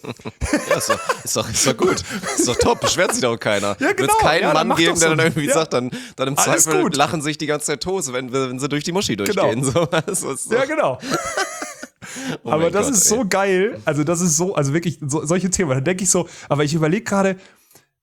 Ja, ist doch, ist, doch, ist doch gut. Ist doch top, beschwert sich doch keiner. Ja, genau. Wird es keinen Ja, dann Mann mach geben, doch der so. dann irgendwie Ja. sagt, dann, dann im Alles Zweifel gut. lachen sich die ganze Zeit tot, wenn, wenn sie durch die Muschi durchgehen. Genau. So, das ist so. Ja, genau. Oh aber mein das Gott, ist ey. so geil, also das ist so, also wirklich so, solche Themen, da denke ich so, aber ich überlege gerade,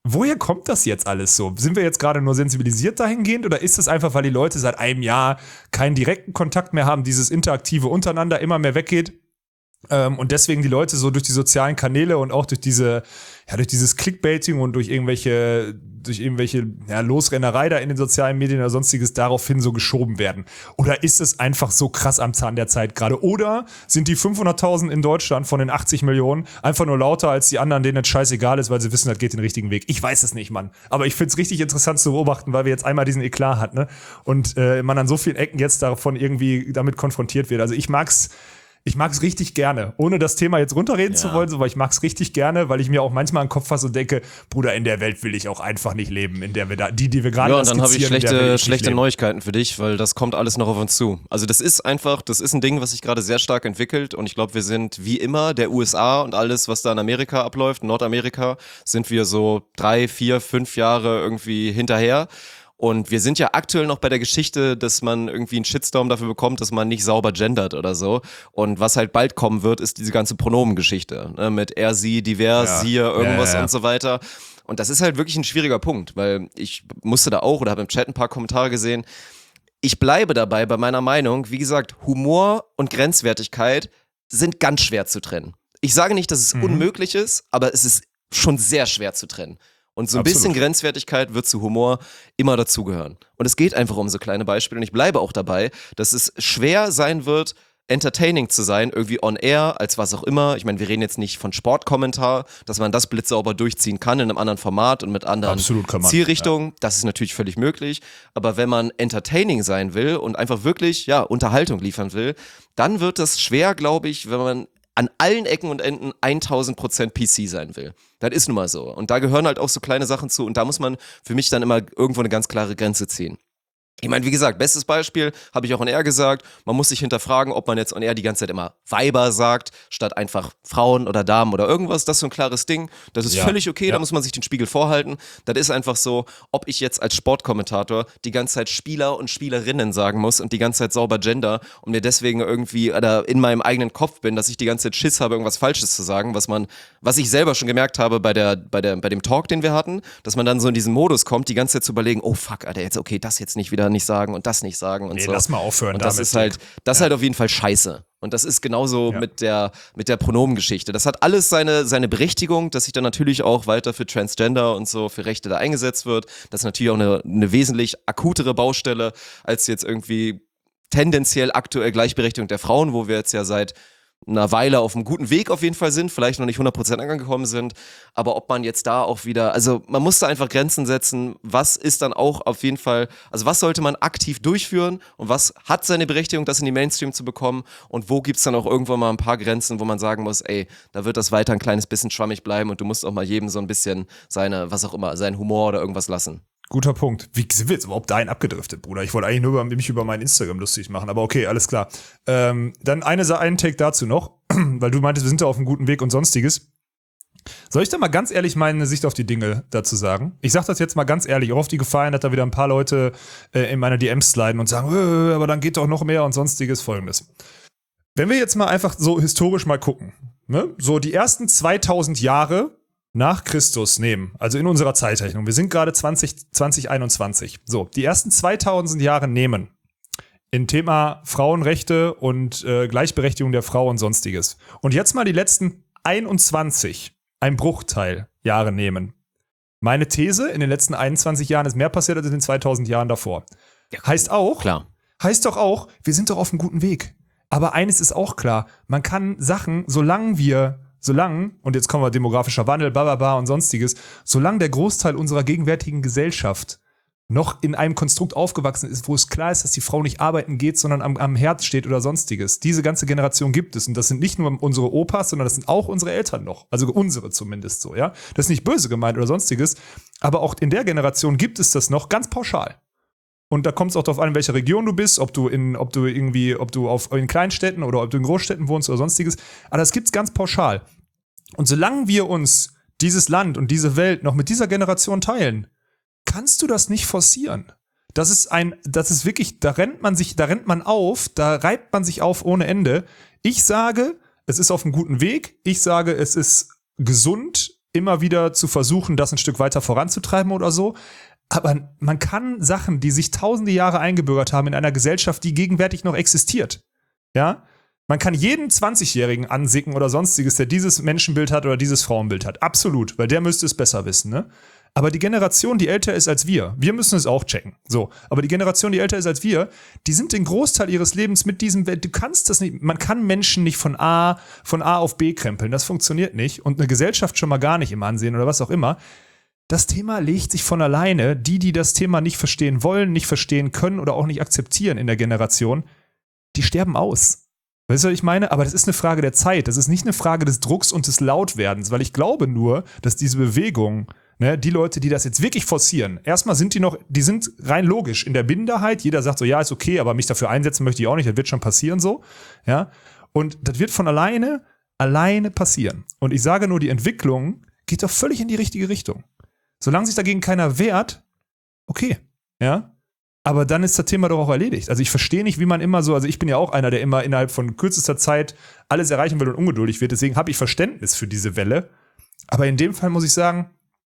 woher kommt das jetzt alles so? Sind wir jetzt gerade nur sensibilisiert dahingehend oder ist es einfach, weil die Leute seit einem Jahr keinen direkten Kontakt mehr haben, dieses Interaktive untereinander immer mehr weggeht? Ähm, und deswegen die Leute so durch die sozialen Kanäle und auch durch diese, ja, durch dieses Clickbaiting und durch irgendwelche, durch irgendwelche, ja, Losrennerei da in den sozialen Medien oder sonstiges daraufhin so geschoben werden? Oder ist es einfach so krass am Zahn der Zeit gerade? Oder sind die fünfhunderttausend in Deutschland von den achtzig Millionen einfach nur lauter als die anderen, denen das scheißegal ist, weil sie wissen, das geht den richtigen Weg? Ich weiß es nicht, Mann. Aber ich find's richtig interessant zu beobachten, weil wir jetzt einmal diesen Eklat hatten, ne? Und äh, man an so vielen Ecken jetzt davon irgendwie damit konfrontiert wird. Also ich mag's Ich mag es richtig gerne, ohne das Thema jetzt runterreden ja. zu wollen, aber ich mag es richtig gerne, weil ich mir auch manchmal an den Kopf fasse und denke, Bruder, in der Welt will ich auch einfach nicht leben, in der wir da, die, die wir gerade Ja, und dann habe ich schlechte, ich schlechte Neuigkeiten für dich, weil das kommt alles noch auf uns zu. Also das ist einfach, das ist ein Ding, was sich gerade sehr stark entwickelt und ich glaube, wir sind wie immer der U S A und alles, was da in Amerika abläuft, in Nordamerika, sind wir so drei, vier, fünf Jahre irgendwie hinterher. Und wir sind ja aktuell noch bei der Geschichte, dass man irgendwie einen Shitstorm dafür bekommt, dass man nicht sauber gendert oder so. Und was halt bald kommen wird, ist diese ganze Pronomengeschichte, ne? Mit er, sie, divers, ja. siehe, irgendwas ja, ja. und so weiter. Und das ist halt wirklich ein schwieriger Punkt, weil ich musste da auch oder habe im Chat ein paar Kommentare gesehen. Ich bleibe dabei bei meiner Meinung, wie gesagt, Humor und Grenzwertigkeit sind ganz schwer zu trennen. Ich sage nicht, dass es mhm. unmöglich ist, aber es ist schon sehr schwer zu trennen. Und so ein Absolut. bisschen Grenzwertigkeit wird zu Humor immer dazugehören. Und es geht einfach um so kleine Beispiele. Und ich bleibe auch dabei, dass es schwer sein wird, entertaining zu sein, irgendwie on air, als was auch immer. Ich meine, wir reden jetzt nicht von Sportkommentar, dass man das blitzsauber durchziehen kann in einem anderen Format und mit anderen Zielrichtungen. Ja. Das ist natürlich völlig möglich. Aber wenn man entertaining sein will und einfach wirklich, ja, Unterhaltung liefern will, dann wird das schwer, glaube ich, wenn man an allen Ecken und Enden tausend Prozent P C sein will. Das ist nun mal so. Und da gehören halt auch so kleine Sachen zu und da muss man für mich dann immer irgendwo eine ganz klare Grenze ziehen. Ich meine, wie gesagt, bestes Beispiel, habe ich auch on air gesagt, man muss sich hinterfragen, ob man jetzt on air die ganze Zeit immer Weiber sagt, statt einfach Frauen oder Damen oder irgendwas. Das ist so ein klares Ding. Das ist ja. völlig okay, ja. da muss man sich den Spiegel vorhalten. Das ist einfach so, ob ich jetzt als Sportkommentator die ganze Zeit Spieler und Spielerinnen sagen muss und die ganze Zeit sauber Gender und mir deswegen irgendwie oder in meinem eigenen Kopf bin, dass ich die ganze Zeit Schiss habe, irgendwas Falsches zu sagen, was man, was ich selber schon gemerkt habe bei der, bei der, bei dem Talk, den wir hatten, dass man dann so in diesen Modus kommt, die ganze Zeit zu überlegen, oh fuck, Alter, jetzt okay, das jetzt nicht wieder nicht sagen und das nicht sagen und nee, so. lass mal aufhören und das damit. ist halt, das ist ja. halt auf jeden Fall scheiße. Und das ist genauso ja. mit der, mit der Pronomengeschichte. Das hat alles seine, seine Berechtigung, dass sich dann natürlich auch weiter für Transgender und so, für Rechte da eingesetzt wird. Das ist natürlich auch eine, eine wesentlich akutere Baustelle als jetzt irgendwie tendenziell aktuell Gleichberechtigung der Frauen, wo wir jetzt ja seit einer Weile auf einem guten Weg auf jeden Fall sind, vielleicht noch nicht hundert Prozent angekommen sind, aber ob man jetzt da auch wieder, also man muss da einfach Grenzen setzen, was ist dann auch auf jeden Fall, also was sollte man aktiv durchführen und was hat seine Berechtigung, das in die Mainstream zu bekommen und wo gibt's dann auch irgendwann mal ein paar Grenzen, wo man sagen muss, ey, da wird das weiter ein kleines bisschen schwammig bleiben und du musst auch mal jedem so ein bisschen seine, was auch immer, seinen Humor oder irgendwas lassen. Guter Punkt. Wie sind wir jetzt überhaupt dahin abgedriftet, Bruder? Ich wollte eigentlich nur über, mich über mein Instagram lustig machen, aber okay, alles klar. Ähm, dann eine, einen Take dazu noch, weil du meintest, wir sind da auf einem guten Weg und sonstiges. Soll ich da mal ganz ehrlich meine Sicht auf die Dinge dazu sagen? Ich sag das jetzt mal ganz ehrlich, auch auf die Gefahr hin, dass da wieder ein paar Leute äh, in meine D Ms sliden und sagen, äh, aber dann geht doch noch mehr und sonstiges. Folgendes. Wenn wir jetzt mal einfach so historisch mal gucken, ne? So die ersten zweitausend Jahre nach Christus nehmen, also in unserer Zeitrechnung, wir sind gerade zwanzig, zwanzig einundzwanzig, so, die ersten zweitausend Jahre nehmen in Thema Frauenrechte und äh, Gleichberechtigung der Frau und sonstiges. Und jetzt mal die letzten einundzwanzig, ein Bruchteil Jahre nehmen. Meine These, in den letzten einundzwanzig Jahren ist mehr passiert als in den zweitausend Jahren davor. Ja, heißt auch, klar. heißt doch auch, wir sind doch auf einem guten Weg. Aber eines ist auch klar, man kann Sachen, solange wir Solange, und jetzt kommen wir demografischer Wandel, bababa und sonstiges, solange der Großteil unserer gegenwärtigen Gesellschaft noch in einem Konstrukt aufgewachsen ist, wo es klar ist, dass die Frau nicht arbeiten geht, sondern am, am Herd steht oder sonstiges. Diese ganze Generation gibt es. Und das sind nicht nur unsere Opas, sondern das sind auch unsere Eltern noch. Also unsere zumindest so, ja. Das ist nicht böse gemeint oder sonstiges. Aber auch in der Generation gibt es das noch ganz pauschal. Und da kommt es auch darauf an, in welcher Region du bist, ob du in, ob du irgendwie, ob du auf, in Kleinstädten oder ob du in Großstädten wohnst oder sonstiges. Aber das gibt's ganz pauschal. Und solange wir uns dieses Land und diese Welt noch mit dieser Generation teilen, kannst du das nicht forcieren. Das ist ein, das ist wirklich, da rennt man sich, da rennt man auf, da reibt man sich auf ohne Ende. Ich sage, es ist auf einem guten Weg. Ich sage, es ist gesund. immer wieder zu versuchen, das ein Stück weiter voranzutreiben oder so. Aber man kann Sachen, die sich tausende Jahre eingebürgert haben in einer Gesellschaft, die gegenwärtig noch existiert, ja, man kann jeden zwanzigjährigen ansicken oder sonstiges, der dieses Menschenbild hat oder dieses Frauenbild hat. Absolut, weil der müsste es besser wissen, ne? Aber die Generation, die älter ist als wir, wir müssen es auch checken. So, aber die Generation, die älter ist als wir, die sind den Großteil ihres Lebens mit diesem, du kannst das nicht, man kann Menschen nicht von A, von A auf B krempeln, das funktioniert nicht und eine Gesellschaft schon mal gar nicht im Ansehen oder was auch immer. Das Thema legt sich von alleine. Die, die das Thema nicht verstehen wollen, nicht verstehen können oder auch nicht akzeptieren in der Generation, die sterben aus. Weißt du, was ich meine? Aber das ist eine Frage der Zeit. Das ist nicht eine Frage des Drucks und des Lautwerdens, weil ich glaube nur, dass diese Bewegung, ne, die Leute, die das jetzt wirklich forcieren, erstmal sind die noch, die sind rein logisch in der Minderheit. Jeder sagt so, ja, ist okay, aber mich dafür einsetzen möchte ich auch nicht. Das wird schon passieren so. Ja. Und das wird von alleine, alleine passieren. Und ich sage nur, die Entwicklung geht doch völlig in die richtige Richtung. Solange sich dagegen keiner wehrt, okay, ja, aber dann ist das Thema doch auch erledigt. Also ich verstehe nicht, wie man immer so, also ich bin ja auch einer, der immer innerhalb von kürzester Zeit alles erreichen will und ungeduldig wird, deswegen habe ich Verständnis für diese Welle, aber in dem Fall muss ich sagen,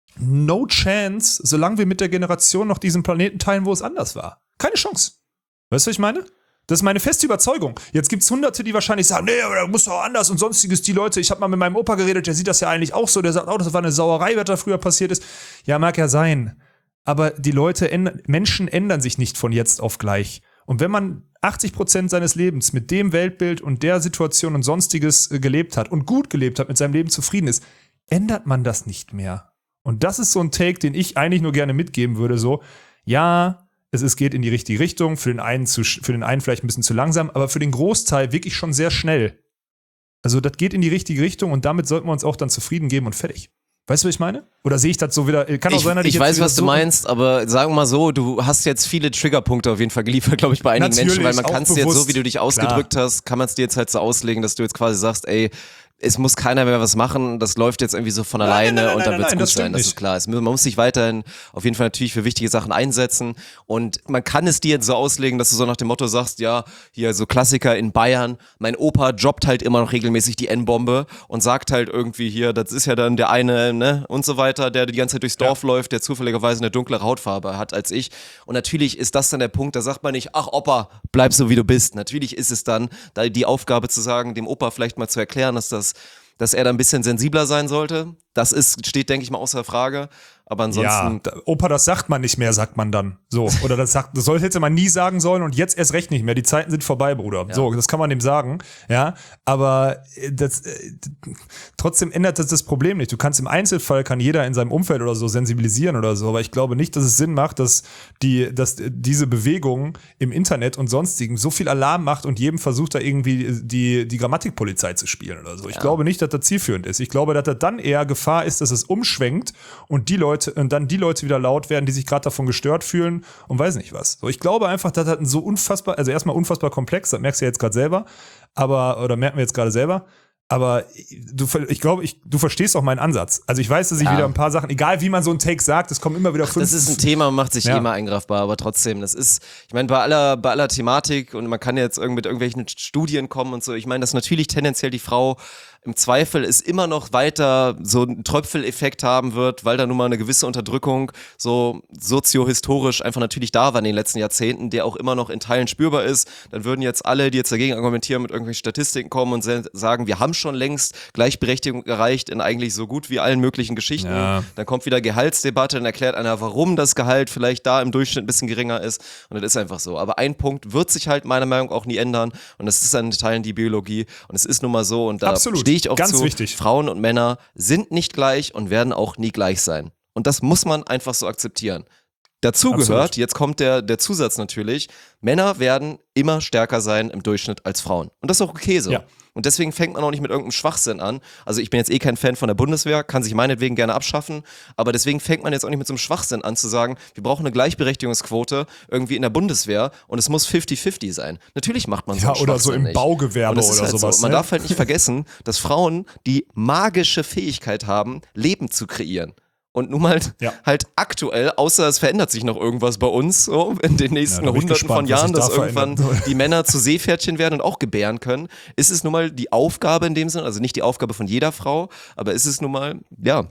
no chance, solange wir mit der Generation noch diesen Planeten teilen, wo es anders war. Keine Chance. Weißt du, was ich meine? Das ist meine feste Überzeugung. Jetzt gibt es Hunderte, die wahrscheinlich sagen, nee, aber da muss doch anders und sonstiges. Die Leute, ich habe mal mit meinem Opa geredet, der sieht das ja eigentlich auch so. Der sagt, oh, das war eine Sauerei, was da früher passiert ist. Ja, mag ja sein. Aber die Leute, ändern, Menschen ändern sich nicht von jetzt auf gleich. Und wenn man achtzig Prozent seines Lebens mit dem Weltbild und der Situation und sonstiges gelebt hat und gut gelebt hat, mit seinem Leben zufrieden ist, ändert man das nicht mehr. Und das ist so ein Take, den ich eigentlich nur gerne mitgeben würde. So, ja, es ist, geht in die richtige Richtung, für den einen zu, für den einen vielleicht ein bisschen zu langsam, aber für den Großteil wirklich schon sehr schnell. Also das geht in die richtige Richtung und damit sollten wir uns auch dann zufrieden geben und fertig. Weißt du, was ich meine? Oder sehe ich das so wieder? Kann auch ich sein, dass ich, ich jetzt weiß, was so du meinst, aber sagen wir mal so, du hast jetzt viele Triggerpunkte auf jeden Fall geliefert, glaube ich, bei einigen Natürlich, Menschen, weil man kann es jetzt so, wie du dich ausgedrückt Klar. hast, kann man es dir jetzt halt so auslegen, dass du jetzt quasi sagst, ey, es muss keiner mehr was machen, das läuft jetzt irgendwie so von Nein, alleine nein, nein, und dann nein, wird's nein, gut das sein, stimmt das nicht. ist klar. Es, man muss sich weiterhin auf jeden Fall natürlich für wichtige Sachen einsetzen und man kann es dir jetzt so auslegen, dass du so nach dem Motto sagst, ja, hier so Klassiker in Bayern, mein Opa droppt halt immer noch regelmäßig die N-Bombe und sagt halt irgendwie hier, das ist ja dann der eine, ne, und so weiter, der die ganze Zeit durchs Dorf ja. läuft, der zufälligerweise eine dunklere Hautfarbe hat als ich und natürlich ist das dann der Punkt, da sagt man nicht, ach Opa, bleib so wie du bist. Natürlich ist es dann da die Aufgabe zu sagen, dem Opa vielleicht mal zu erklären, dass das dass er da ein bisschen sensibler sein sollte. Das ist, steht, denke ich mal, außer Frage. Aber ansonsten. Ja, Opa, das sagt man nicht mehr, sagt man dann. So. Oder das sagt, das sollte hätte man nie sagen sollen und jetzt erst recht nicht mehr. Die Zeiten sind vorbei, Bruder. Ja. So, das kann man dem sagen. Ja. Aber das, äh, trotzdem ändert das das Problem nicht. Du kannst im Einzelfall, kann jeder in seinem Umfeld oder so sensibilisieren oder so. Aber ich glaube nicht, dass es Sinn macht, dass die, dass diese Bewegung im Internet und sonstigen so viel Alarm macht und jedem versucht, da irgendwie die, die Grammatikpolizei zu spielen oder so. Ich ja. glaube nicht, dass das zielführend ist. Ich glaube, dass das dann eher Gefahr ist, dass es umschwenkt und die Leute und dann die Leute wieder laut werden, die sich gerade davon gestört fühlen und weiß nicht was. So, ich glaube einfach, dass das ein so unfassbar, also erstmal unfassbar komplex, das merkst du ja jetzt gerade selber, aber, oder merken wir jetzt gerade selber, aber du, ich glaube, ich, du verstehst auch meinen Ansatz. Also ich weiß, dass ich ja. wieder ein paar Sachen, egal wie man so einen Take sagt, es kommen immer wieder Ach, fünf. Das ist ein Thema, man macht sich ja. immer eingreifbar, aber trotzdem, das ist, ich meine, bei aller, bei aller Thematik und man kann jetzt irgend mit irgendwelchen Studien kommen und so, ich meine, dass natürlich tendenziell die Frau im Zweifel es immer noch weiter so einen Tröpfeleffekt haben wird, weil da nun mal eine gewisse Unterdrückung so soziohistorisch einfach natürlich da war in den letzten Jahrzehnten, der auch immer noch in Teilen spürbar ist. Dann würden jetzt alle, die jetzt dagegen argumentieren, mit irgendwelchen Statistiken kommen und sagen, wir haben schon längst Gleichberechtigung erreicht in eigentlich so gut wie allen möglichen Geschichten. Ja. Dann kommt wieder Gehaltsdebatte, dann erklärt einer, warum das Gehalt vielleicht da im Durchschnitt ein bisschen geringer ist und das ist einfach so. Aber ein Punkt wird sich halt meiner Meinung nach auch nie ändern und das ist an Teilen die Biologie und es ist nun mal so und da Absolut. stehe ich auch Ganz zu, wichtig. Frauen und Männer sind nicht gleich und werden auch nie gleich sein. Und das muss man einfach so akzeptieren. Dazu Absolut. gehört, jetzt kommt der, der Zusatz natürlich, Männer werden immer stärker sein im Durchschnitt als Frauen. Und das ist auch okay so. Ja. Und deswegen fängt man auch nicht mit irgendeinem Schwachsinn an. Also ich bin jetzt eh kein Fan von der Bundeswehr, kann sich meinetwegen gerne abschaffen, aber deswegen fängt man jetzt auch nicht mit so einem Schwachsinn an zu sagen, wir brauchen eine Gleichberechtigungsquote irgendwie in der Bundeswehr und es muss fifty fifty sein. Natürlich macht man so ja, einen oder so im nicht. Baugewerbe oder halt sowas. So. Man ne? darf halt nicht vergessen, dass Frauen die magische Fähigkeit haben, Leben zu kreieren. Und nun mal ja. halt aktuell, außer es verändert sich noch irgendwas bei uns so in den nächsten ja, Hunderten gespannt, von Jahren, dass da irgendwann die Männer zu Seepferdchen werden und auch gebären können, ist es nun mal die Aufgabe in dem Sinne, also nicht die Aufgabe von jeder Frau, aber ist es nun mal, ja,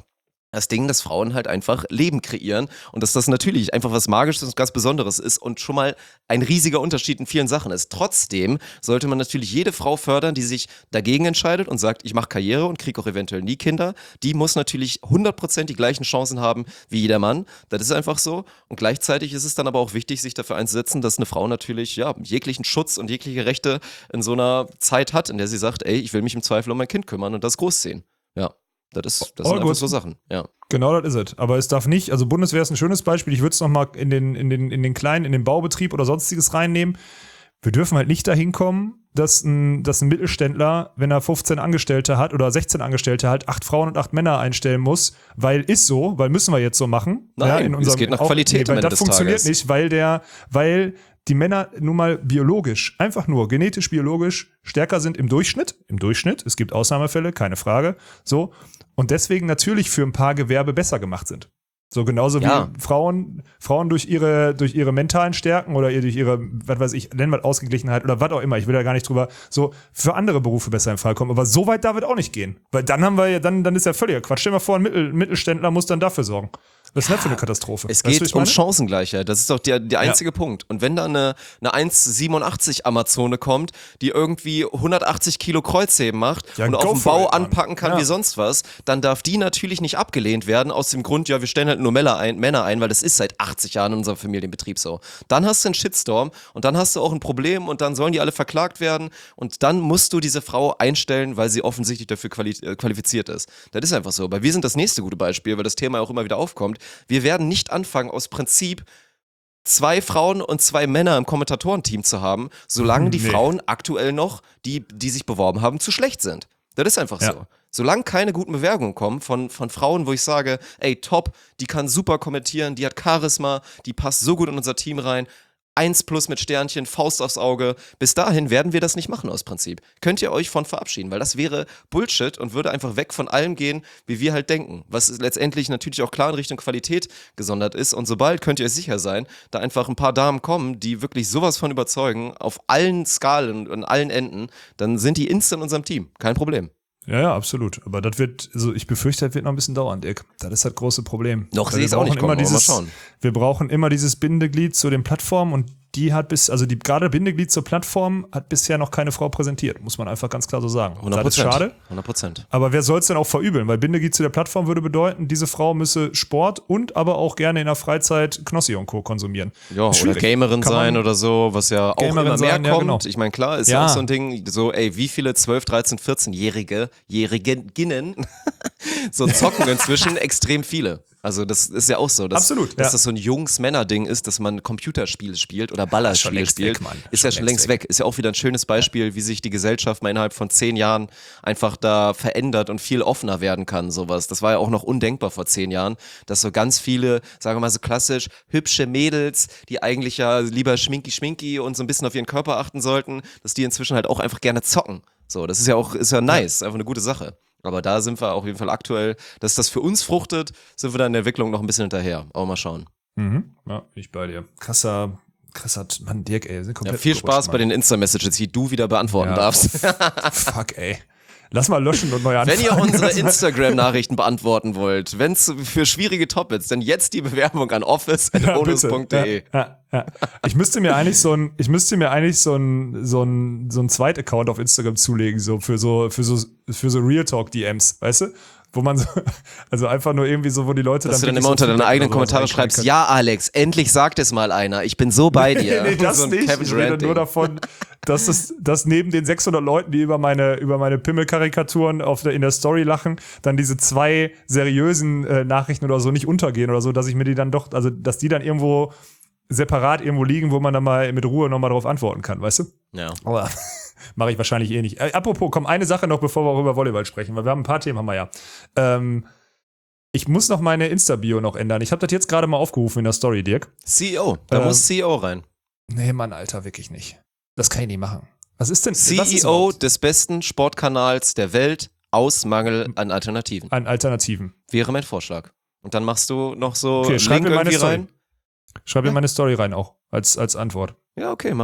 das Ding, dass Frauen halt einfach Leben kreieren und dass das natürlich einfach was Magisches und ganz Besonderes ist und schon mal ein riesiger Unterschied in vielen Sachen ist. Trotzdem sollte man natürlich jede Frau fördern, die sich dagegen entscheidet und sagt, ich mache Karriere und kriege auch eventuell nie Kinder. Die muss natürlich hundert Prozent die gleichen Chancen haben wie jeder Mann. Das ist einfach so. Und gleichzeitig ist es dann aber auch wichtig, sich dafür einzusetzen, dass eine Frau natürlich ja jeglichen Schutz und jegliche Rechte in so einer Zeit hat, in der sie sagt, ey, ich will mich im Zweifel um mein Kind kümmern und das großziehen. Ja. Das, ist, das sind einfach so Sachen, ja. Genau, das ist es. Aber es darf nicht, also Bundeswehr ist ein schönes Beispiel, ich würde es nochmal in den, in, den, in den kleinen, in den Baubetrieb oder sonstiges reinnehmen. Wir dürfen halt nicht dahin kommen, dass ein, dass ein Mittelständler, wenn er fünfzehn Angestellte hat oder sechzehn Angestellte hat, acht Frauen und acht Männer einstellen muss, weil ist so, weil müssen wir jetzt so machen. Nein, ja, in unserem, es geht nach auch, Qualität nee, am weil Ende das des funktioniert Tages. nicht, weil der, weil die Männer nun mal biologisch, einfach nur genetisch, biologisch stärker sind im Durchschnitt. Im Durchschnitt, es gibt Ausnahmefälle, keine Frage. So. Und deswegen natürlich für ein paar Gewerbe besser gemacht sind. So genauso Ja. wie Frauen, Frauen durch ihre, durch ihre mentalen Stärken oder durch ihre, was weiß ich, nennen wir Ausgeglichenheit oder was auch immer, ich will da gar nicht drüber, so für andere Berufe besser in Fall kommen. Aber so weit da wird auch nicht gehen. Weil dann haben wir ja, dann, dann ist ja völliger Quatsch. Stell dir mal vor, ein Mittel, Mittelständler muss dann dafür sorgen. Was ist das für eine Katastrophe? Es Weißt du, geht wie ich um meine? Chancengleichheit. Das ist doch der, der einzige ja. Punkt. Und wenn da eine, eine eins Komma siebenundachtzig Amazone kommt, die irgendwie hundertachtzig Kilo Kreuzheben macht Ja, und go auf dem for Bau it, Mann. anpacken kann Ja. wie sonst was, dann darf die natürlich nicht abgelehnt werden aus dem Grund, ja, wir stellen halt nur Männer ein, Männer ein, weil das ist seit achtzig Jahren in unserem Familienbetrieb so. Dann hast du einen Shitstorm und dann hast du auch ein Problem und dann sollen die alle verklagt werden und dann musst du diese Frau einstellen, weil sie offensichtlich dafür quali- äh, qualifiziert ist. Das ist einfach so. Aber wir sind das nächste gute Beispiel, weil das Thema auch immer wieder aufkommt. Wir werden nicht anfangen, aus Prinzip zwei Frauen und zwei Männer im Kommentatorenteam zu haben, solange die Nee. Frauen aktuell noch, die, die sich beworben haben, zu schlecht sind. Das ist einfach Ja. so. Solange keine guten Bewerbungen kommen von, von Frauen, wo ich sage, ey, top, die kann super kommentieren, die hat Charisma, die passt so gut in unser Team rein, eins plus mit Sternchen, Faust aufs Auge. Bis dahin werden wir das nicht machen aus Prinzip. Könnt ihr euch von verabschieden, weil das wäre Bullshit und würde einfach weg von allem gehen, wie wir halt denken. Was letztendlich natürlich auch klar in Richtung Qualität gesondert ist. Und sobald könnt ihr euch sicher sein, da einfach ein paar Damen kommen, die wirklich sowas von überzeugen, auf allen Skalen und allen Enden, dann sind die instant in unserem Team. Kein Problem. Ja, ja, absolut. Aber das wird, also ich befürchte, das wird noch ein bisschen dauern, Dirk. Das ist das große Problem. Noch Weil sehe wir ich es auch nicht brauchen kommen, immer aber mal dieses, schauen. Wir brauchen immer dieses Bindeglied zu den Plattformen und die hat bis, also die gerade Bindeglied zur Plattform hat bisher noch keine Frau präsentiert, muss man einfach ganz klar so sagen. hundert Das ist Prozent. schade. hundert Prozent. Aber wer soll es denn auch verübeln? Weil Bindeglied zu der Plattform würde bedeuten, diese Frau müsse Sport und aber auch gerne in der Freizeit Knossi und Co. konsumieren. Ja, oder Schwierig. Gamerin Kann man- sein oder so, was ja auch Gamerin immer mehr sein, ja, kommt. genau. Ich meine, klar, ist ja. Ja. auch so ein Ding, so, ey, wie viele zwölf, dreizehn, vierzehn-Jährige, Jähriginnen, so zocken inzwischen extrem viele. Also das ist ja auch so, dass, Absolut, dass ja. das so ein Jungs-Männer-Ding ist, dass man Computerspiele spielt oder Ballerspiele längst spielt. weg, Mann. Ist Schon ja schon längst längst weg. Ist ja auch wieder ein schönes Beispiel, wie sich die Gesellschaft mal innerhalb von zehn Jahren einfach da verändert und viel offener werden kann, sowas. Das war ja auch noch undenkbar vor zehn Jahren, dass so ganz viele, sagen wir mal so klassisch, hübsche Mädels, die eigentlich ja lieber schminki-schminki und so ein bisschen auf ihren Körper achten sollten, dass die inzwischen halt auch einfach gerne zocken. So, das ist ja auch, ist ja nice, einfach eine gute Sache. Aber da sind wir auf jeden Fall aktuell, dass das für uns fruchtet, sind wir da in der Entwicklung noch ein bisschen hinterher. Aber mal schauen. Mhm. Ja, bin ich bei dir. Krasser, krasser, Mann, Dirk, ey. Sind Ja, komplett viel gerutscht, Spaß bei Mann. den Insta-Messages, die du wieder beantworten Ja. darfst. Fuck, ey. Lass mal löschen und neu anfangen. Wenn ihr unsere Instagram-Nachrichten beantworten wollt, wenn es für schwierige Topics, dann jetzt die Bewerbung an office at onus punkt de. Ja, ja, ja. Ich müsste mir eigentlich so ein, ich müsste mir eigentlich so ein, so ein, so ein Zweit-Account auf Instagram zulegen, so für so, für so, für so Real Talk-D Ms, weißt du? Wo man so, also einfach nur irgendwie so, wo die Leute Dass dann. du dann wirklich immer unter so deine Feedback eigenen oder sowas Kommentare reinschreiben schreibst, können. ja Alex, endlich sagt es mal einer, ich bin so bei dir. Nee, das so ein nicht. Kevin Ich rede Durant-Ding. nur davon, dass es, dass neben den sechshundert Leuten, die über meine, über meine Pimmel-Karikaturen auf der, in der Story lachen, dann diese zwei seriösen äh, Nachrichten oder so nicht untergehen oder so, dass ich mir die dann doch, also, dass die dann irgendwo separat irgendwo liegen, wo man dann mal mit Ruhe nochmal drauf antworten kann, weißt du? Ja. Aber mache ich wahrscheinlich eh nicht. Äh, apropos, komm, eine Sache noch, bevor wir auch über Volleyball sprechen, weil wir haben ein paar Themen, haben wir ja. Ähm, ich muss noch meine Insta-Bio noch ändern. Ich habe das jetzt gerade mal aufgerufen in der Story, Dirk. C E O, da Ähm, muss C E O rein. Nee, Mann, Alter, wirklich nicht. Das kann ich nicht machen. Was ist denn C was E ist O überhaupt? des besten Sportkanals der Welt aus Mangel an Alternativen. An Alternativen? Wäre mein Vorschlag. Und dann machst du noch so Okay, einen schreib Link mir meine irgendwie Story. rein. Schreib mir Ja. meine Story rein auch, als, als Antwort. Ja, okay, mach ich.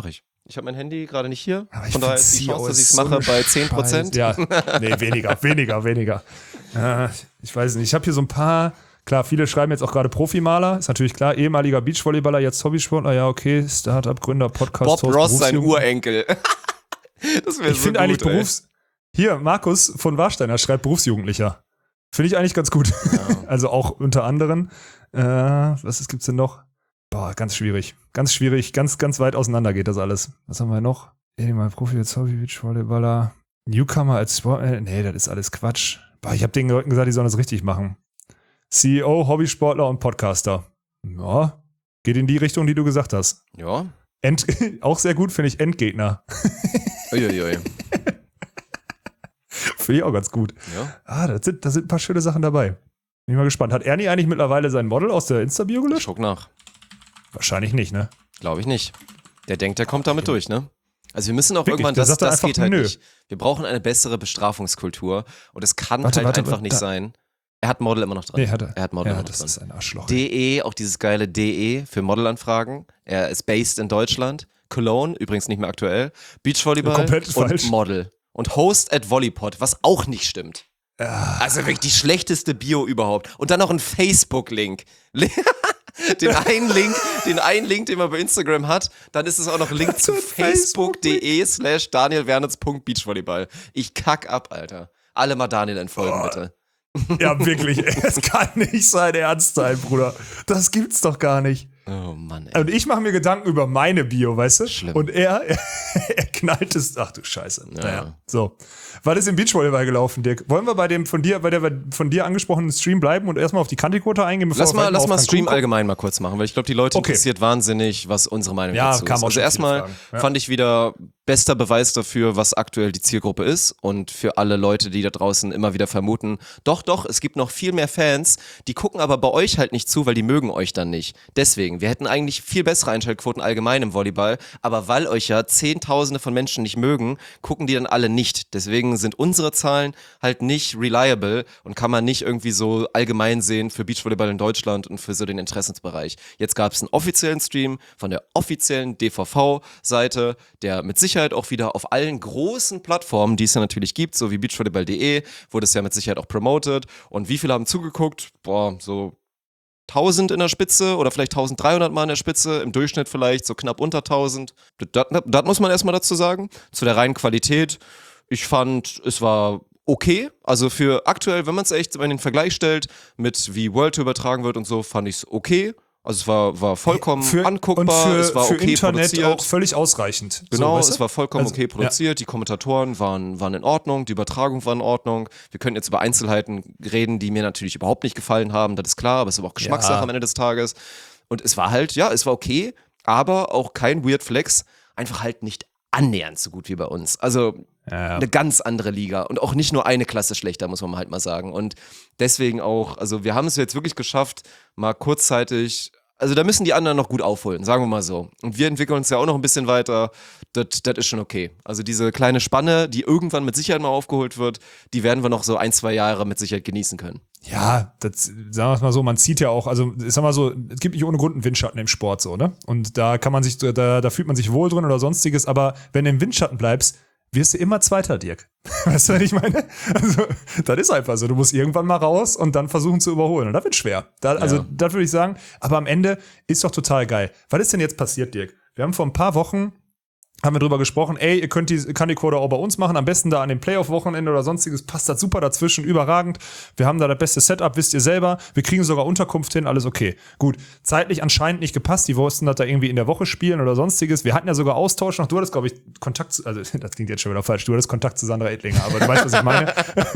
Ich habe mein Handy gerade nicht hier. Aber ich Von daher find ist die C O Chance, dass ich es so mache, eine bei zehn Prozent. Scheiße. Ja, nee, weniger, weniger, weniger. Ja, ich weiß nicht. Ich habe hier so ein paar, klar, viele schreiben jetzt auch gerade Profimaler. Ist natürlich klar, ehemaliger Beachvolleyballer, jetzt Hobbysportler. Ja, okay, Startup-Gründer, Podcast. Bob Ross, sein Urenkel. Das wäre Ich so finde gut, eigentlich ey. Berufs... Hier, Markus von Warsteiner schreibt Berufsjugendlicher. Finde ich eigentlich ganz gut. Ja. Also auch unter anderem. Äh, was ist, gibt's denn noch? Boah, ganz schwierig. Ganz schwierig. Ganz, ganz weit auseinander geht das alles. Was haben wir noch? Ehemaliger Profi, jetzt Hobby, Beachvolleyballer. Newcomer als Sport... Äh, nee, das ist alles Quatsch. Boah, ich habe den Leuten gesagt, die sollen das richtig machen. C E O, Hobbysportler und Podcaster. Ja, geht in die Richtung, die du gesagt hast. Ja. End, auch sehr gut, finde ich, Endgegner. Uiuiui. Finde ich auch ganz gut. Ja. Ah, da sind, da sind ein paar schöne Sachen dabei. Bin ich mal gespannt. Hat Ernie eigentlich mittlerweile sein Model aus der Insta-Bio Ich gelöscht? guck nach. Wahrscheinlich nicht, ne? Glaube ich nicht. Der denkt, der kommt damit durch, ne? Also wir müssen auch Wirklich, irgendwann, der das, sagt dann das einfach, geht halt nö. nicht. Wir brauchen eine bessere Bestrafungskultur und es kann Warte, halt warte, einfach warte, nicht da- sein. Er hat Model immer noch dran. Nee, hat er. Er hat Model Ja, immer noch das dran. ist ein Arschloch. D E, auch dieses geile D E für Modelanfragen. Er ist based in Deutschland. Cologne, übrigens nicht mehr aktuell. Beachvolleyball Komplett und falsch. Model. Und Host at Volleypod, was auch nicht stimmt. Ah. Also wirklich die schlechteste Bio überhaupt. Und dann noch ein Facebook-Link. Den einen Link, den einen Link, den man bei Instagram hat, dann ist es auch noch ein Link zu ein facebook.de slash danielwernitz.beachvolleyball. Ich kack ab, Alter. Alle mal Daniel entfolgen, bitte. Ja, wirklich. Es kann nicht sein Ernst sein, Bruder. Das gibt's doch gar nicht. Oh Mann, ey. Und ich mache mir Gedanken über meine Bio, weißt du? Schlimm. Und er, er, er knallt es. Ach du Scheiße. Ja. Naja, so. Was ist im Beachvolleyball gelaufen, Dirk? Wollen wir bei dem von dir, bei der von dir angesprochenen Stream bleiben und erstmal auf die Kanti-Quote eingehen? Bevor Lass wir mal, weiter lass auf mal Cancun Stream kommen? allgemein mal kurz machen, weil ich glaube, die Leute Okay. interessiert wahnsinnig, was unsere Meinung Ja, dazu kam ist. auch Also schon erstmal viele Fragen. Ja. fand ich wieder bester Beweis dafür, was aktuell die Zielgruppe ist und für alle Leute, die da draußen immer wieder vermuten, doch, doch, es gibt noch viel mehr Fans, die gucken aber bei euch halt nicht zu, weil die mögen euch dann nicht. Deswegen, wir hätten eigentlich viel bessere Einschaltquoten allgemein im Volleyball, aber weil euch ja Zehntausende von Menschen nicht mögen, gucken die dann alle nicht. Deswegen sind unsere Zahlen halt nicht reliable und kann man nicht irgendwie so allgemein sehen für Beachvolleyball in Deutschland und für so den Interessensbereich. Jetzt gab es einen offiziellen Stream von der offiziellen D V V-Seite, der mit Sicherheit auch wieder auf allen großen Plattformen, die es ja natürlich gibt, so wie beachvolleyball punkt de, wurde es ja mit Sicherheit auch promoted. Und wie viele haben zugeguckt? Boah, so tausend in der Spitze oder vielleicht dreizehnhundert Mal in der Spitze, im Durchschnitt vielleicht so knapp unter tausend. Das, das, das muss man erstmal dazu sagen. Zu der reinen Qualität. Ich fand, es war okay. Also für aktuell, wenn man es echt in den Vergleich stellt mit wie World Tour übertragen wird und so, fand ich es okay. Also es war, war vollkommen für, anguckbar, und für, es war für okay Internet produziert. auch völlig ausreichend. Genau, so, weißt es du? war vollkommen Also, okay produziert, die Kommentatoren waren, waren in Ordnung, die Übertragung war in Ordnung. Wir können jetzt über Einzelheiten reden, die mir natürlich überhaupt nicht gefallen haben, das ist klar, aber es ist aber auch Geschmackssache Ja. am Ende des Tages. Und es war halt, ja, es war okay, aber auch kein Weird Flex, einfach halt nicht annähernd so gut wie bei uns. Also Ja. eine ganz andere Liga und auch nicht nur eine Klasse schlechter, muss man halt mal sagen. Und deswegen auch, also wir haben es jetzt wirklich geschafft, mal kurzzeitig, also da müssen die anderen noch gut aufholen, sagen wir mal so. Und wir entwickeln uns ja auch noch ein bisschen weiter, das ist schon okay. Also diese kleine Spanne, die irgendwann mit Sicherheit mal aufgeholt wird, die werden wir noch so ein, zwei Jahre mit Sicherheit genießen können. Ja, das, sagen wir es mal so, man zieht ja auch, also ich sag mal so, es gibt nicht ohne Grund einen Windschatten im Sport so, ne? Und da kann man sich, da, da fühlt man sich wohl drin oder sonstiges, aber wenn du im Windschatten bleibst, wirst du immer Zweiter, Dirk. Weißt du, was ich meine? Also, das ist einfach so. Du musst irgendwann mal raus und dann versuchen zu überholen. Und das wird schwer. Da, also, Ja. das würde ich sagen. Aber am Ende ist doch total geil. Was ist denn jetzt passiert, Dirk? Wir haben vor ein paar Wochen haben wir drüber gesprochen, ey, ihr könnt die Kanti-Quote auch bei uns machen, am besten da an dem Playoff-Wochenende oder sonstiges, passt das super dazwischen, überragend. Wir haben da das beste Setup, wisst ihr selber, wir kriegen sogar Unterkunft hin, alles okay. Gut, zeitlich anscheinend nicht gepasst, die wollten das da irgendwie in der Woche spielen oder sonstiges. Wir hatten ja sogar Austausch noch, du hattest, glaube ich, Kontakt zu, also das klingt jetzt schon wieder falsch, du hattest Kontakt zu Sandra Edlinger, aber du weißt, was ich meine.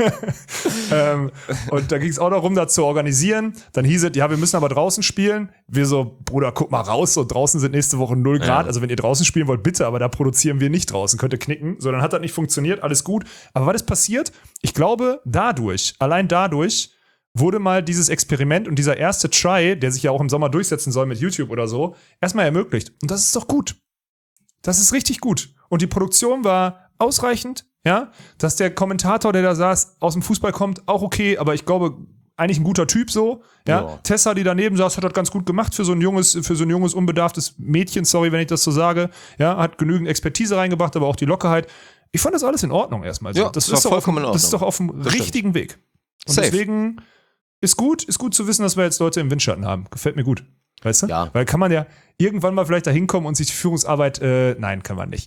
ähm, und da ging es auch darum, das zu organisieren. Dann hieß es, ja, wir müssen aber draußen spielen. Wir so, Bruder, guck mal raus, so draußen sind nächste Woche null Grad, Ja. also wenn ihr draußen spielen wollt, bitte, aber da produzieren wir nicht draußen, könnt ihr knicken. So, dann hat das nicht funktioniert, alles gut. Aber was ist passiert? Ich glaube, dadurch, allein dadurch, wurde mal dieses Experiment und dieser erste Try, der sich ja auch im Sommer durchsetzen soll mit YouTube oder so, erstmal ermöglicht. Und das ist doch gut. Das ist richtig gut. Und die Produktion war ausreichend, ja. Dass der Kommentator, der da saß, aus dem Fußball kommt, auch okay, aber ich glaube, eigentlich ein guter Typ so. Ja? ja. Tessa, die daneben saß, hat das ganz gut gemacht für so ein junges, für so ein junges, unbedarftes Mädchen, sorry, wenn ich das so sage. Ja, hat genügend Expertise reingebracht, aber auch die Lockerheit. Ich fand das alles in Ordnung erstmal. So. Ja, das, das, ist war vollkommen auf, in Ordnung. Das ist doch auf dem das richtigen stimmt. Weg. Und Safe. deswegen ist gut, ist gut zu wissen, dass wir jetzt Leute im Windschatten haben. Gefällt mir gut. Weißt du? Ja. Weil kann man ja irgendwann mal vielleicht da hinkommen und sich die Führungsarbeit, äh, nein, kann man nicht.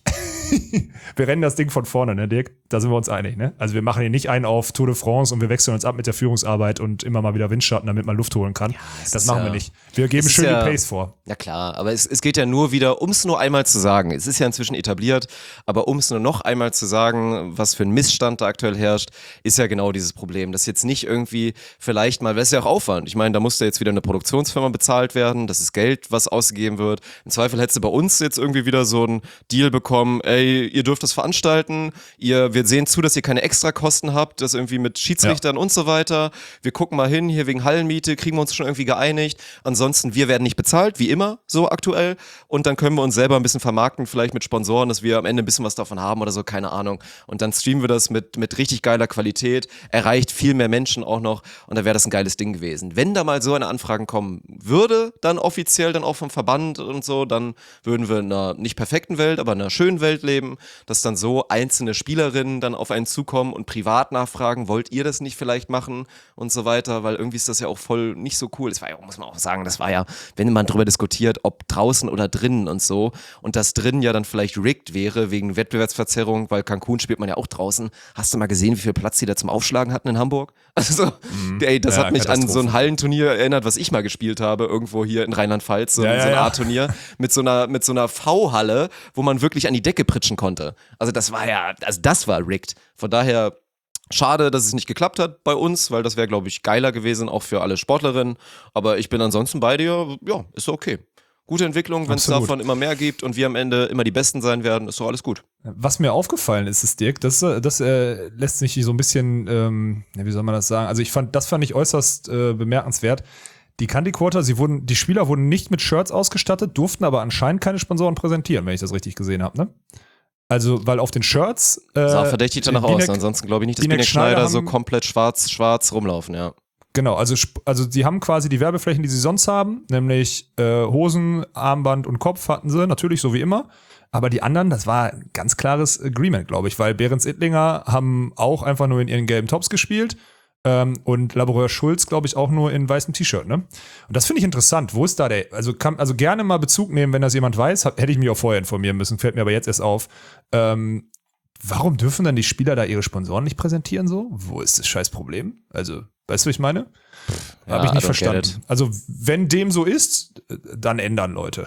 Wir rennen das Ding von vorne, ne, Dirk? Da sind wir uns einig, ne? Also wir machen hier nicht einen auf Tour de France und wir wechseln uns ab mit der Führungsarbeit und immer mal wieder Windschatten, damit man Luft holen kann. Ja, das machen ja, wir nicht. Wir geben schön ja, die Pace vor. Ja klar, aber es, es geht ja nur wieder, um es nur einmal zu sagen, es ist ja inzwischen etabliert, aber um es nur noch einmal zu sagen, was für ein Missstand da aktuell herrscht, ist ja genau dieses Problem, dass jetzt nicht irgendwie vielleicht mal, das ist ja auch Aufwand, ich meine, da musste jetzt wieder eine Produktionsfirma bezahlt werden, das ist Geld, was ausgegeben wird, im Zweifel hättest du bei uns jetzt irgendwie wieder so einen Deal bekommen, ey, ihr dürft das veranstalten, ihr, wir sehen zu, dass ihr keine Extrakosten habt, das irgendwie mit Schiedsrichtern ja. und so weiter, wir gucken mal hin, hier wegen Hallenmiete, kriegen wir uns schon irgendwie geeinigt, ansonsten, wir werden nicht bezahlt, wie immer, so aktuell, und dann können wir uns selber ein bisschen vermarkten, vielleicht mit Sponsoren, dass wir am Ende ein bisschen was davon haben oder so, keine Ahnung, und dann streamen wir das mit, mit richtig geiler Qualität, erreicht viel mehr Menschen auch noch, und da wäre das ein geiles Ding gewesen. Wenn da mal so eine Anfrage kommen würde, dann offiziell, dann auch vom Verband und so, dann würden wir in einer nicht perfekten Welt, aber in einer schönen Welt leben, dass dann so einzelne Spielerinnen dann auf einen zukommen und privat nachfragen, wollt ihr das nicht vielleicht machen und so weiter, weil irgendwie ist das ja auch voll nicht so cool. Das war ja, muss man auch sagen, das war ja, wenn man drüber diskutiert, ob draußen oder drinnen und so, und das drinnen ja dann vielleicht rigged wäre wegen Wettbewerbsverzerrung, weil Cancun spielt man ja auch draußen. Hast du mal gesehen, wie viel Platz die da zum Aufschlagen hatten in Hamburg? Also, mhm. ey, das ja, hat mich an so ein Hallenturnier erinnert, was ich mal gespielt habe, irgendwo hier in Rheinland-Pfalz, so, ja, ja, so ein ja. A-Turnier mit so einer, mit so einer V-Halle, wo man wirklich an die Decke pritschen konnte. Also das war ja, also das war rigged. Von daher schade, dass es nicht geklappt hat bei uns, weil das wäre, glaube ich, geiler gewesen, auch für alle Sportlerinnen. Aber ich bin ansonsten bei dir, ja, ist okay. Gute Entwicklung, wenn es davon immer mehr gibt und wir am Ende immer die Besten sein werden, ist doch alles gut. Was mir aufgefallen ist, ist Dirk, das, das äh, lässt sich so ein bisschen, ähm, wie soll man das sagen, also ich fand, das fand ich äußerst äh, bemerkenswert. Die Candy Quarter, sie wurden, die Spieler wurden nicht mit Shirts ausgestattet, durften aber anscheinend keine Sponsoren präsentieren, wenn ich das richtig gesehen habe, ne? Also, weil auf den Shirts äh, sah verdächtig danach aus, ansonsten glaube ich nicht, dass Binek Schneider, Schneider so komplett schwarz, schwarz rumlaufen, ja. Genau, also, also die haben quasi die Werbeflächen, die sie sonst haben, nämlich äh, Hosen, Armband und Kopf hatten sie, natürlich so wie immer. Aber die anderen, das war ein ganz klares Agreement, glaube ich, weil Behrens Ittlinger haben auch einfach nur in ihren gelben Tops gespielt ähm, und Laboureur Schulz, glaube ich, auch nur in weißem T-Shirt, ne? Und das finde ich interessant. Wo ist da der, also kann also gerne mal Bezug nehmen, wenn das jemand weiß, hab, hätte ich mich auch vorher informieren müssen, fällt mir aber jetzt erst auf. Ähm, warum dürfen dann die Spieler da ihre Sponsoren nicht präsentieren so? Wo ist das scheiß Problem? Also, weißt du, was ich meine? Ja, habe ich nicht verstanden. Also, wenn dem so ist, dann ändern Leute.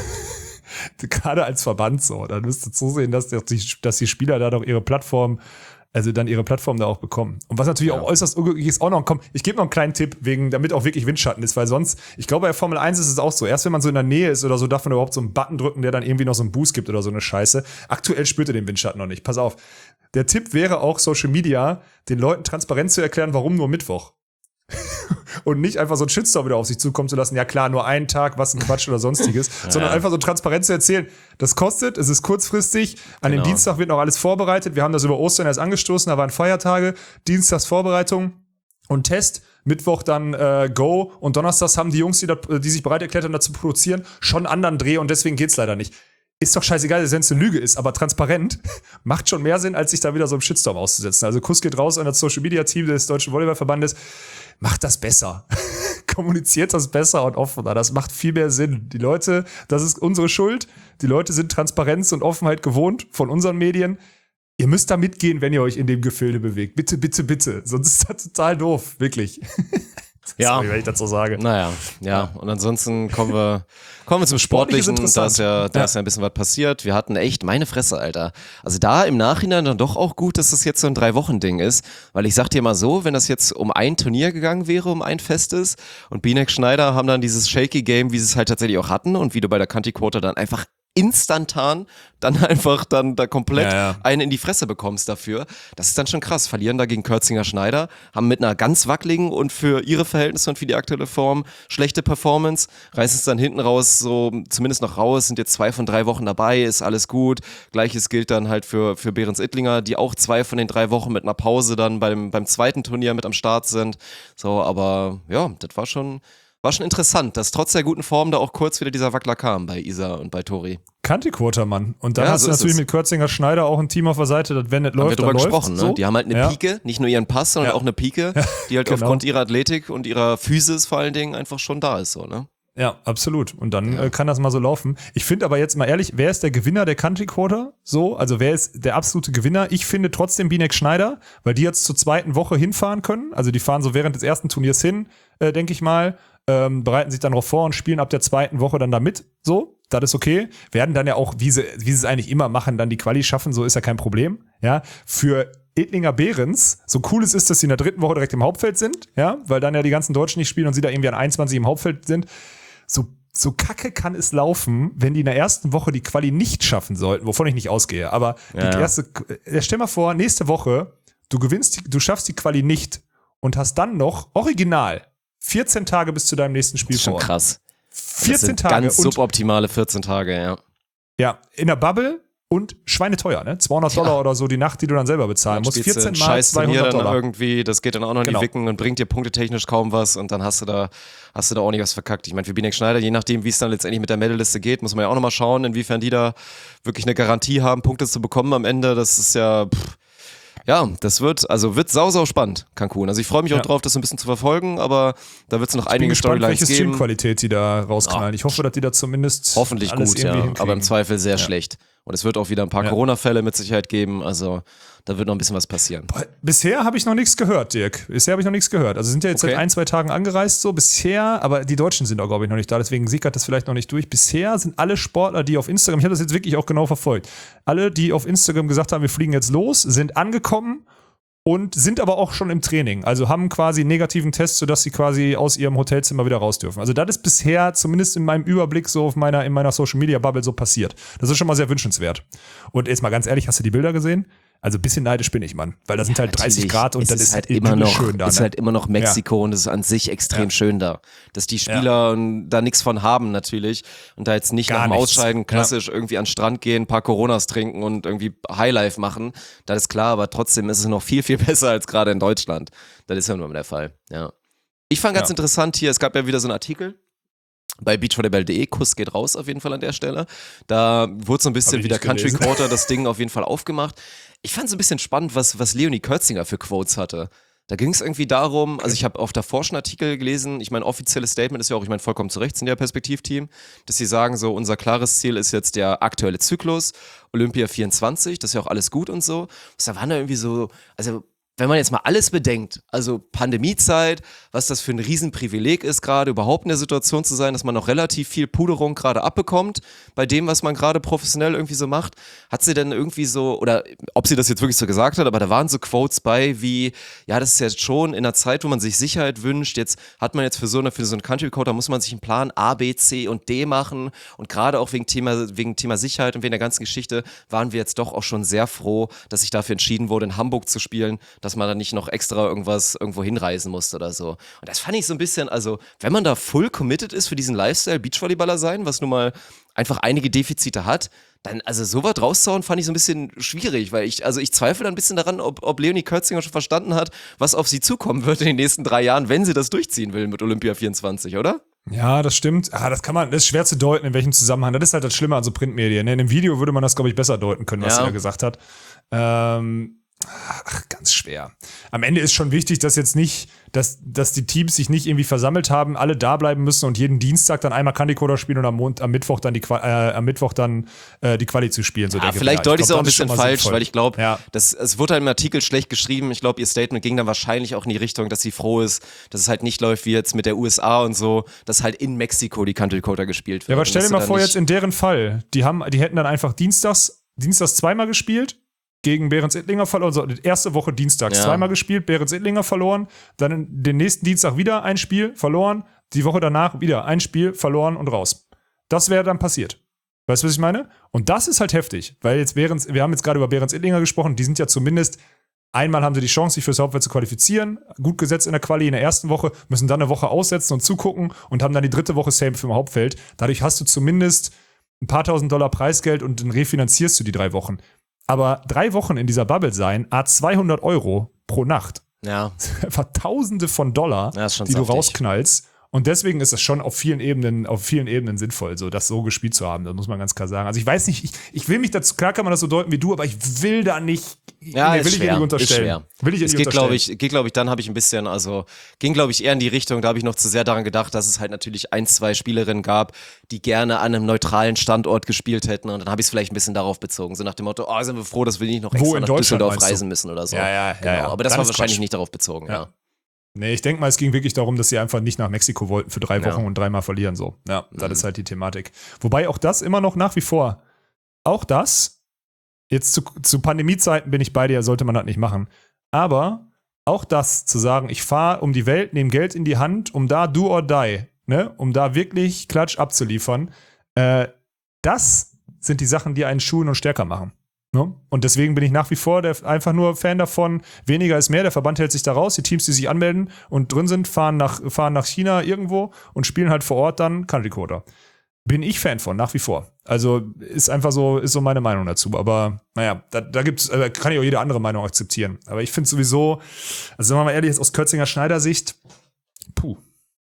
Gerade als Verband so. Dann müsst ihr zusehen, dass die, dass die Spieler da doch ihre Plattform, also dann ihre Plattform da auch bekommen. Und was natürlich ja. auch äußerst unglücklich ist, auch noch, komm, ich gebe noch einen kleinen Tipp, wegen, damit auch wirklich Windschatten ist, weil sonst, ich glaube, bei Formel eins ist es auch so, erst wenn man so in der Nähe ist oder so, darf man überhaupt so einen Button drücken, der dann irgendwie noch so einen Boost gibt oder so eine Scheiße. Aktuell spürt ihr den Windschatten noch nicht. Pass auf. Der Tipp wäre auch, Social Media, den Leuten transparent zu erklären, warum nur Mittwoch. Und nicht einfach so ein Shitstorm wieder auf sich zukommen zu lassen, ja klar, nur einen Tag, was ein Quatsch oder sonstiges, ja. sondern einfach so transparent zu erzählen, das kostet, es ist kurzfristig, an genau. dem Dienstag wird noch alles vorbereitet, wir haben das über Ostern erst angestoßen, da waren Feiertage, Dienstags Vorbereitung und Test, Mittwoch dann äh, Go und Donnerstags haben die Jungs, die, da, die sich bereit erklärt haben, dazu produzieren, schon einen anderen Dreh und deswegen geht's leider nicht. Ist doch scheißegal, wenn es eine Lüge ist, aber transparent macht schon mehr Sinn, als sich da wieder so einem Shitstorm auszusetzen. Also Kuss geht raus an das Social-Media-Team des Deutschen Volleyballverbandes. Macht das besser. Kommuniziert das besser und offener. Das macht viel mehr Sinn. Die Leute, das ist unsere Schuld. Die Leute sind Transparenz und Offenheit gewohnt von unseren Medien. Ihr müsst da mitgehen, wenn ihr euch in dem Gefilde bewegt. Bitte, bitte, bitte. Sonst ist das total doof. Wirklich. Ja. Sorry, wenn ich das so sage. Naja, ja. Und ansonsten kommen wir, kommen wir zum Sportlichen. Da ist ja, da ja. ist ja ein bisschen was passiert. Wir hatten echt, meine Fresse, Alter. Also da im Nachhinein dann doch auch gut, dass das jetzt so ein Drei-Wochen-Ding ist. Weil ich sag dir mal so, wenn das jetzt um ein Turnier gegangen wäre, um ein Festes und Binek Schneider haben dann dieses Shaky Game, wie sie es halt tatsächlich auch hatten und wie du bei der Candy Quarter dann einfach instantan dann einfach dann da komplett ja, ja. einen in die Fresse bekommst dafür. Das ist dann schon krass. Verlieren da gegen Kürzinger Schneider, haben mit einer ganz wackeligen und für ihre Verhältnisse und für die aktuelle Form schlechte Performance, reißen es dann hinten raus, so zumindest noch raus, sind jetzt zwei von drei Wochen dabei, ist alles gut. Gleiches gilt dann halt für, für Behrens Ittlinger, die auch zwei von den drei Wochen mit einer Pause dann beim, beim zweiten Turnier mit am Start sind. So, aber ja, das war schon... War schon interessant, dass trotz der guten Form da auch kurz wieder dieser Wackler kam bei Isa und bei Tori. Kanti-Quoter, Mann. Und dann Ja, hast so du ist natürlich es. mit Kürzinger Schneider auch ein Team auf der Seite, das wenn es Haben wir läuft, drüber dann gesprochen, läuft ne? so. Die haben halt eine Ja. Pike, nicht nur ihren Pass, sondern Ja. auch eine Pike, die halt Genau. aufgrund ihrer Athletik und ihrer Physis vor allen Dingen einfach schon da ist, so, ne? Ja, absolut. Und dann Ja. äh, kann das mal so laufen. Ich finde aber jetzt mal ehrlich, wer ist der Gewinner der Country Quarter? So, also wer ist der absolute Gewinner? Ich finde trotzdem Binek Schneider, weil die jetzt zur zweiten Woche hinfahren können. Also die fahren so während des ersten Turniers hin, äh, denke ich mal, ähm, bereiten sich dann darauf vor und spielen ab der zweiten Woche dann da mit. So, das ist okay. Werden dann ja auch, wie sie, wie sie es eigentlich immer machen, dann die Quali schaffen. So ist ja kein Problem. Ja, für Ittlinger Behrens, so cool es ist, dass sie in der dritten Woche direkt im Hauptfeld sind, ja, weil dann ja die ganzen Deutschen nicht spielen und sie da irgendwie an einundzwanzig im Hauptfeld sind. So, so kacke kann es laufen, wenn die in der ersten Woche die Quali nicht schaffen sollten, wovon ich nicht ausgehe. Aber Ja. die erste, äh, stell mal vor, nächste Woche, du gewinnst, die, du schaffst die Quali nicht und hast dann noch original vierzehn Tage bis zu deinem nächsten Spiel Das ist schon vor. krass. vierzehn das sind Tage ganz und suboptimale vierzehn Tage, ja. ja, in der Bubble und schweineteuer, ne? zweihundert Dollar Ja. oder so die Nacht, die du dann selber bezahlen Dann musst. spielst du vierzehn ein mal scheiß Turnier zweihundert dann Dollar. irgendwie, das geht dann auch noch in Genau. die Wicken und bringt dir punktetechnisch kaum was und dann hast du da, hast du da auch nicht was verkackt. Ich meine, für Binek Schneider, je nachdem, wie es dann letztendlich mit der Meldaliste geht, muss man ja auch nochmal schauen, inwiefern die da wirklich eine Garantie haben, Punkte zu bekommen am Ende. Das ist ja, pff, ja, das wird, also wird sau, sau spannend, Cancun. Also ich freue mich auch Ja. drauf, das ein bisschen zu verfolgen, aber da wird es noch Ich bin einige gespannt, Storylines welche geben. Streamqualität die da rausknallen. Ich hoffe, dass die da zumindest Hoffentlich alles gut, irgendwie ja, hinkriegen. aber im Zweifel sehr Ja. schlecht. Und es wird auch wieder ein paar Ja. Corona-Fälle mit Sicherheit geben, also da wird noch ein bisschen was passieren. Bisher habe ich noch nichts gehört, Dirk. Bisher habe ich noch nichts gehört. Also sind ja jetzt Okay. seit ein, zwei Tagen angereist so. Bisher, aber die Deutschen sind auch, glaube ich, noch nicht da. Deswegen sickert das vielleicht noch nicht durch. Bisher sind alle Sportler, die auf Instagram, ich habe das jetzt wirklich auch genau verfolgt, alle, die auf Instagram gesagt haben, wir fliegen jetzt los, sind angekommen und sind aber auch schon im Training. Also haben quasi einen negativen Test, sodass sie quasi aus ihrem Hotelzimmer wieder raus dürfen. Also das ist bisher, zumindest in meinem Überblick, so auf meiner, in meiner Social-Media-Bubble so passiert. Das ist schon mal sehr wünschenswert. Und jetzt mal ganz ehrlich, hast du die Bilder gesehen? Also ein bisschen neidisch bin ich, Mann. Weil da sind halt dreißig Natürlich. Grad und es das ist ist halt immer noch, schön da. ist Ne? halt immer noch Mexiko und es ist an sich extrem Ja. schön da. Dass die Spieler und da nichts von haben natürlich und da jetzt nicht Gar nach dem nichts. Ausscheiden klassisch irgendwie an den Strand gehen, ein paar Coronas trinken und irgendwie Highlife machen. Das ist klar, aber trotzdem ist es noch viel, viel besser als gerade in Deutschland. Das ist ja nur der Fall, ja. Ich fand ganz Ja. interessant hier, es gab ja wieder so einen Artikel bei beachvolleyball punkt de, Kuss geht raus auf jeden Fall an der Stelle. Da wurde so ein bisschen ich wieder nicht Country gelesen. Quarter das Ding auf jeden Fall aufgemacht. Ich fand es ein bisschen spannend, was, was Leonie Kürzinger für Quotes hatte. Da ging es irgendwie darum, also ich habe auf der Forschen Artikel gelesen, ich meine, offizielles Statement ist ja auch, ich meine, vollkommen zu Recht sind ja Perspektivteam, dass sie sagen so, unser klares Ziel ist jetzt der aktuelle Zyklus, Olympia vierundzwanzig, das ist ja auch alles gut und so. Da waren da irgendwie so, also wenn man jetzt mal alles bedenkt, also Pandemiezeit, was das für ein Riesenprivileg ist, gerade überhaupt in der Situation zu sein, dass man noch relativ viel Puderung gerade abbekommt bei dem, was man gerade professionell irgendwie so macht, hat sie denn irgendwie so, oder ob sie das jetzt wirklich so gesagt hat, aber da waren so Quotes bei wie, ja, das ist jetzt schon in einer Zeit, wo man sich Sicherheit wünscht, jetzt hat man jetzt für so, eine, für so einen Country Code, da muss man sich einen Plan A, B, C und D machen und gerade auch wegen Thema, wegen Thema Sicherheit und wegen der ganzen Geschichte waren wir jetzt doch auch schon sehr froh, dass sich dafür entschieden wurde, in Hamburg zu spielen, dass man dann nicht noch extra irgendwas irgendwo hinreisen musste oder so. Und das fand ich so ein bisschen, also wenn man da full committed ist für diesen Lifestyle, Beachvolleyballer sein, was nun mal einfach einige Defizite hat, dann, also so was rauszuhauen, fand ich so ein bisschen schwierig, weil ich, also ich zweifle ein bisschen daran, ob, ob Leonie Kürzinger schon verstanden hat, was auf sie zukommen wird in den nächsten drei Jahren, wenn sie das durchziehen will mit Olympia vierundzwanzig, oder? Ja, das stimmt. Ah, das kann man, das ist schwer zu deuten, in welchem Zusammenhang. Das ist halt das Schlimme an so Printmedien. Ne? In einem Video würde man das, glaube ich, besser deuten können, was Ja. sie da gesagt hat. Ähm, ach, ganz schwer. Am Ende ist schon wichtig, dass jetzt nicht, dass, dass die Teams sich nicht irgendwie versammelt haben, alle da bleiben müssen und jeden Dienstag dann einmal Candy-Coder spielen und am, Mond, am Mittwoch dann die Qua- äh, am Mittwoch dann äh, die Quali zu spielen. So Ja, denke vielleicht ich. deute ich es glaub, auch ein das ist bisschen schon mal falsch, sinnvoll. weil ich glaube, Ja. das es wurde halt im Artikel schlecht geschrieben. Ich glaube, ihr Statement ging dann wahrscheinlich auch in die Richtung, dass sie froh ist, dass es halt nicht läuft wie jetzt mit der U S A und so, dass halt in Mexiko die Country Coder gespielt wird. Ja, aber Und stell dass dir mal sie dann vor, nicht- jetzt in deren Fall, die haben, die hätten dann einfach dienstags, dienstags zweimal gespielt, gegen Behrens Ittlinger verloren, also die erste Woche dienstags Ja. zweimal gespielt, Behrens Ittlinger verloren, dann den nächsten Dienstag wieder ein Spiel, verloren, die Woche danach wieder ein Spiel, verloren und raus. Das wäre dann passiert. Weißt du, was ich meine? Und das ist halt heftig, weil jetzt Behrens, wir haben jetzt gerade über Behrens Ittlinger gesprochen, die sind ja zumindest, einmal haben sie die Chance, sich fürs Hauptfeld zu qualifizieren, gut gesetzt in der Quali in der ersten Woche, müssen dann eine Woche aussetzen und zugucken und haben dann die dritte Woche Same für im Hauptfeld. Dadurch hast du zumindest ein paar tausend Dollar Preisgeld und dann refinanzierst du die drei Wochen. Aber drei Wochen in dieser Bubble sein, a zweihundert Euro pro Nacht. Ja. Einfach Tausende von Dollar, ja, ist schon die saftig. du rausknallst. Und deswegen ist es schon auf vielen Ebenen, auf vielen Ebenen sinnvoll, so das so gespielt zu haben. Das muss man ganz klar sagen. Also ich weiß nicht, ich, ich will mich dazu, klar kann man das so deuten wie du, aber ich will da nicht, ja, nee, ist will ich schwer, ihr nicht unterstellen. Ist schwer. Will ich ihr es nicht geht, unterstellen. glaube ich, geht, glaube ich, dann habe ich ein bisschen, also ging, glaube ich, eher in die Richtung, da habe ich noch zu sehr daran gedacht, dass es halt natürlich ein, zwei Spielerinnen gab, die gerne an einem neutralen Standort gespielt hätten und dann habe ich es vielleicht ein bisschen darauf bezogen, so nach dem Motto, oh, sind wir froh, dass wir nicht noch Wo extra in nach Deutschland Düsseldorf meinst du? reisen müssen oder so. Ja, ja, genau. ja, ja. Aber das Dann war ist wahrscheinlich Quatsch. nicht darauf bezogen, ja. Ja. Nee, ich denke mal, es ging wirklich darum, dass sie einfach nicht nach Mexiko wollten für drei Wochen Ja. und dreimal verlieren, so. Ja, das Mhm. ist halt die Thematik. Wobei auch das immer noch nach wie vor, auch das, jetzt zu, zu Pandemiezeiten bin ich bei dir, sollte man das nicht machen. Aber auch das zu sagen, ich fahre um die Welt, nehme Geld in die Hand, um da do or die, ne, um da wirklich Klatsch abzuliefern, äh, das sind die Sachen, die einen schulen und stärker machen. Ne? Und deswegen bin ich nach wie vor der, einfach nur Fan davon, weniger ist mehr, der Verband hält sich da raus, die Teams, die sich anmelden und drin sind, fahren nach, fahren nach China irgendwo und spielen halt vor Ort dann Country Quota. Bin ich Fan von, nach wie vor. Also ist einfach so, ist so meine Meinung dazu. Aber naja, da, da gibt's, äh, kann ich auch jede andere Meinung akzeptieren. Aber ich finde sowieso, also sagen wir mal ehrlich, jetzt aus Kötzinger Schneider-Sicht, puh,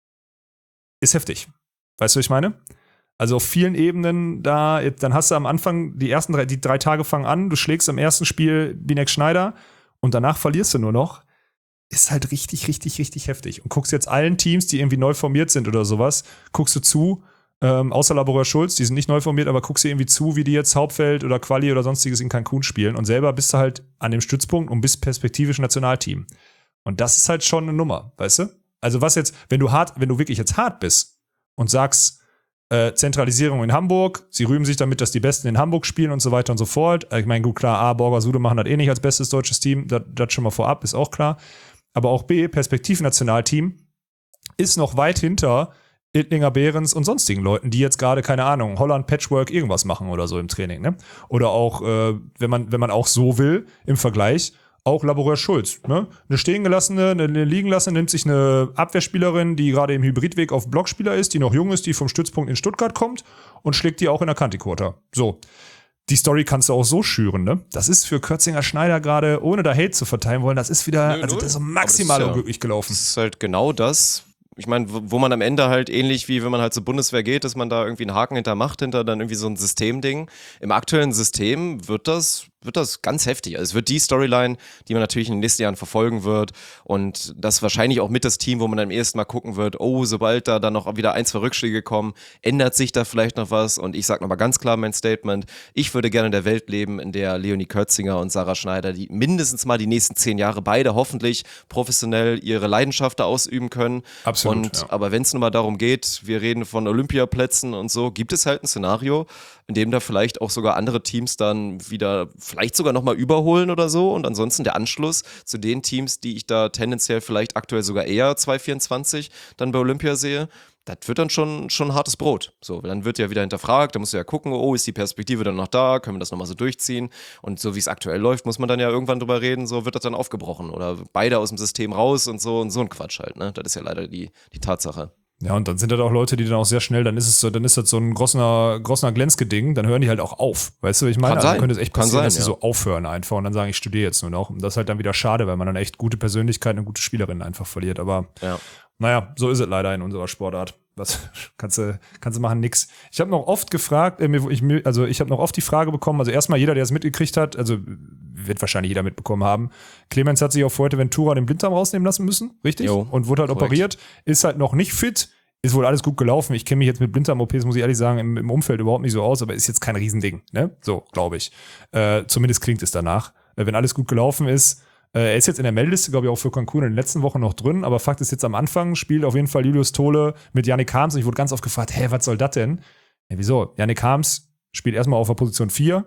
ist heftig. Weißt du, was ich meine? Also auf vielen Ebenen, da, dann hast du am Anfang die ersten drei, die drei Tage fangen an, du schlägst im ersten Spiel Binek Schneider und danach verlierst du nur noch. Ist halt richtig, richtig, richtig heftig. Und guckst jetzt allen Teams, die irgendwie neu formiert sind oder sowas, guckst du zu, ähm, außer Laborer Schulz, die sind nicht neu formiert, aber guckst du irgendwie zu, wie die jetzt Hauptfeld oder Quali oder sonstiges in Cancun spielen und selber bist du halt an dem Stützpunkt und bist perspektivisch Nationalteam. Und das ist halt schon eine Nummer, weißt du? Also was jetzt, wenn du hart, wenn du wirklich jetzt hart bist und sagst, Äh, Zentralisierung in Hamburg. Sie rühmen sich damit, dass die Besten in Hamburg spielen und so weiter und so fort. Ich meine, gut, klar, A, Borger, Sude machen das eh nicht als bestes deutsches Team. Das, das schon mal vorab, ist auch klar. Aber auch B, Perspektivnationalteam, ist noch weit hinter Ittlinger, Behrens und sonstigen Leuten, die jetzt gerade, keine Ahnung, Holland, Patchwork, irgendwas machen oder so im Training. Ne? Oder auch, äh, wenn man, wenn man auch so will, im Vergleich, auch Laborer Schulz. Ne? Eine stehen gelassene, eine, eine liegen lassene, nimmt sich eine Abwehrspielerin, die gerade im Hybridweg auf Blockspieler ist, die noch jung ist, die vom Stützpunkt in Stuttgart kommt und schlägt die auch in der Kantikota. So. Die Story kannst du auch so schüren, ne? Das ist für Kötzinger Schneider gerade, ohne da Hate zu verteilen wollen, das ist wieder, Nö, also das ist so null. maximal Aber das ist ja- unglücklich gelaufen. Das ist halt genau das. Ich meine, wo wo man am Ende halt ähnlich wie wenn man halt zur Bundeswehr geht, dass man da irgendwie einen Haken hinter macht, hinter dann irgendwie so ein Systemding. Im aktuellen System wird das, wird das ganz heftig. Also es wird die Storyline, die man natürlich in den nächsten Jahren verfolgen wird und das wahrscheinlich auch mit das Team, wo man dann im ersten Mal gucken wird, oh, sobald da dann noch wieder ein, zwei Rückschläge kommen, ändert sich da vielleicht noch was und ich sage nochmal ganz klar mein Statement, ich würde gerne in der Welt leben, in der Leonie Kötzinger und Sarah Schneider, die mindestens mal die nächsten zehn Jahre beide hoffentlich professionell ihre Leidenschaft da ausüben können. Absolut. Und, ja. Aber wenn es nun mal darum geht, wir reden von Olympiaplätzen und so, gibt es halt ein Szenario, in dem da vielleicht auch sogar andere Teams dann wieder vielleicht sogar nochmal überholen oder so und ansonsten der Anschluss zu den Teams, die ich da tendenziell vielleicht aktuell sogar eher zwanzig vierundzwanzig dann bei Olympia sehe, das wird dann schon, schon hartes Brot. So, dann wird ja wieder hinterfragt, da musst du ja gucken, oh, ist die Perspektive dann noch da, können wir das nochmal so durchziehen und so wie es aktuell läuft, muss man dann ja irgendwann drüber reden, so wird das dann aufgebrochen oder beide aus dem System raus und so und so ein Quatsch halt, ne? Das ist ja leider die, die Tatsache. Ja, und dann sind das auch Leute, die dann auch sehr schnell, dann ist es so, dann ist das so ein Grosner, Grosner Glänzke-Ding, dann hören die halt auch auf. Weißt du, was ich meine? Kann sein. Also könnte es echt Kann passieren, sein, dass sie ja. so aufhören einfach und dann sagen, ich studiere jetzt nur noch. Und das ist halt dann wieder schade, weil man dann echt gute Persönlichkeiten und gute Spielerinnen einfach verliert. Aber Ja. naja, so ist es leider in unserer Sportart. Was kannst du, kannst du machen, nix. Ich habe noch oft gefragt, äh, mir- ich, mir- also ich habe noch oft die Frage bekommen, also erstmal jeder, der es mitgekriegt hat, also wird wahrscheinlich jeder mitbekommen haben, Clemens hat sich auf Fuerteventura den Blinddarm rausnehmen lassen müssen, richtig? Jo, und wurde halt korrekt. operiert, ist halt noch nicht fit, ist wohl alles gut gelaufen. Ich kenne mich jetzt mit Blinddarm-O Ps, muss ich ehrlich sagen, im, im Umfeld überhaupt nicht so aus, aber ist jetzt kein Riesending, ne? So, glaube ich. Äh, zumindest klingt es danach. Äh, wenn alles gut gelaufen ist, Äh, er ist jetzt in der Meldeliste, glaube ich, auch für Cancun in den letzten Wochen noch drin, aber Fakt ist jetzt am Anfang, spielt auf jeden Fall Julius Tole mit Yannick Harms und ich wurde ganz oft gefragt, hä, was soll das denn? Ja, wieso? Yannick Harms spielt erstmal auf der Position vier,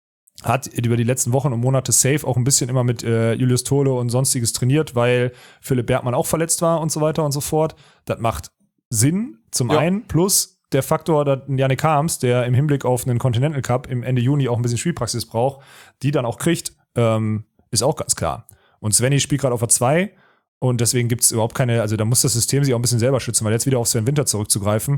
hat über die letzten Wochen und Monate safe auch ein bisschen immer mit äh, Julius Tole und sonstiges trainiert, weil Philipp Bergmann auch verletzt war und so weiter und so fort. Das macht Sinn, zum Ja. einen, plus der Faktor, dass Yannick Harms, der im Hinblick auf einen Continental Cup im Ende Juni auch ein bisschen Spielpraxis braucht, die dann auch kriegt, ähm, ist auch ganz klar. Und Svenny spielt gerade auf der zwei und deswegen gibt es überhaupt keine, also da muss das System sich auch ein bisschen selber schützen, weil jetzt wieder auf Sven Winter zurückzugreifen,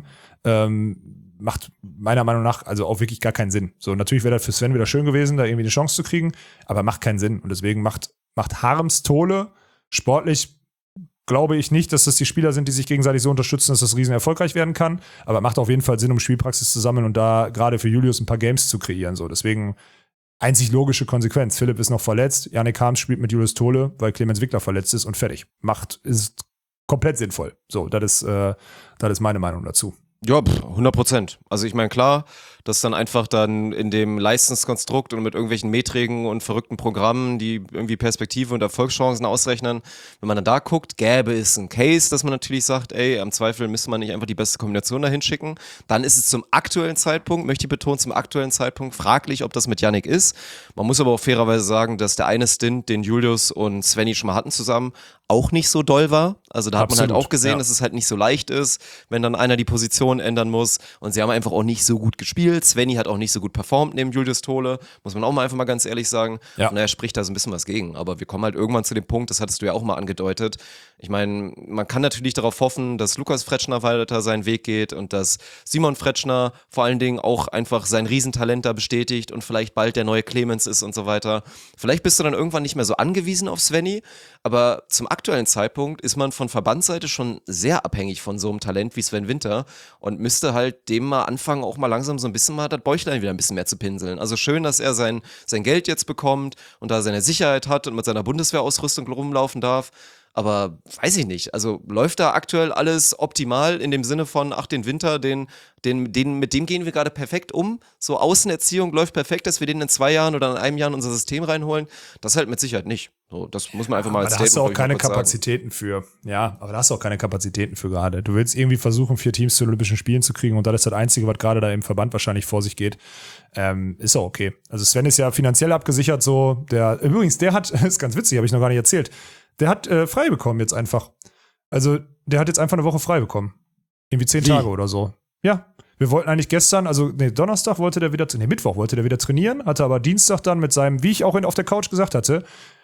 ähm, macht meiner Meinung nach also auch wirklich gar keinen Sinn. So, natürlich wäre das für Sven wieder schön gewesen, da irgendwie eine Chance zu kriegen, aber macht keinen Sinn. Und deswegen macht, macht Harms Tole sportlich, glaube ich nicht, dass das die Spieler sind, die sich gegenseitig so unterstützen, dass das riesen erfolgreich werden kann, aber macht auf jeden Fall Sinn, um Spielpraxis zu sammeln und da gerade für Julius ein paar Games zu kreieren. So, deswegen einzig logische Konsequenz. Philipp ist noch verletzt, Yannick Harms spielt mit Julius Tole, weil Clemens Wickler verletzt ist und fertig. Macht, ist komplett sinnvoll. So, das ist, äh, das ist meine Meinung dazu. Ja, hundert Prozent. Also ich meine, klar, dass dann einfach dann in dem Leistungskonstrukt und mit irgendwelchen Meträgen und verrückten Programmen, die irgendwie Perspektive und Erfolgschancen ausrechnen, wenn man dann da guckt, gäbe es einen Case, dass man natürlich sagt, ey, am Zweifel müsste man nicht einfach die beste Kombination dahin schicken. Dann ist es zum aktuellen Zeitpunkt, möchte ich betonen, zum aktuellen Zeitpunkt fraglich, ob das mit Yannick ist. Man muss aber auch fairerweise sagen, dass der eine Stint, den Julius und Svenny schon mal hatten zusammen, auch nicht so doll war. Also da hat Absolut, man halt auch gesehen, ja. dass es halt nicht so leicht ist, wenn dann einer die Position ändern muss. Und sie haben einfach auch nicht so gut gespielt. Svenny hat auch nicht so gut performt neben Julius Tole, muss man auch mal einfach mal ganz ehrlich sagen. Ja. Und er spricht da so ein bisschen was gegen. Aber wir kommen halt irgendwann zu dem Punkt, das hattest du ja auch mal angedeutet. Ich meine, man kann natürlich darauf hoffen, dass Lukas Fretschner weiter seinen Weg geht und dass Simon Fretschner vor allen Dingen auch einfach sein Riesentalent da bestätigt und vielleicht bald der neue Clemens ist und so weiter. Vielleicht bist du dann irgendwann nicht mehr so angewiesen auf Svenny, aber zum aktuellen Zeitpunkt ist man von Verbandsseite schon sehr abhängig von so einem Talent wie Sven Winter und müsste halt dem mal anfangen, auch mal langsam so ein bisschen mal das Bäuchlein wieder ein bisschen mehr zu pinseln. Also schön, dass er sein, sein Geld jetzt bekommt und da seine Sicherheit hat und mit seiner Bundeswehrausrüstung rumlaufen darf. Aber weiß ich nicht, also läuft da aktuell alles optimal in dem Sinne von, ach, den Winter, den, den, den, mit dem gehen wir gerade perfekt um. So Außenerziehung läuft perfekt, dass wir den in zwei Jahren oder in einem Jahr in unser System reinholen. Das halt mit Sicherheit nicht. So, das muss man einfach mal als Statement. Da hast du auch keine sagen. Kapazitäten für. Ja, aber da hast du auch keine Kapazitäten für gerade. Du willst irgendwie versuchen, vier Teams zu Olympischen Spielen zu kriegen und das ist das Einzige, was gerade da im Verband wahrscheinlich vor sich geht. Ähm, ist auch okay. Also Sven ist ja finanziell abgesichert so. Der, übrigens, der hat, ist ganz witzig, habe ich noch gar nicht erzählt, der hat äh, frei bekommen jetzt einfach. Also der hat jetzt einfach eine Woche frei bekommen. Irgendwie zehn Wie? Tage oder so. Ja, wir wollten eigentlich gestern, also nee, Donnerstag wollte der wieder, nee, Mittwoch wollte der wieder trainieren, hatte aber Dienstag dann mit seinem, wie ich auch in, auf der Couch gesagt hatte,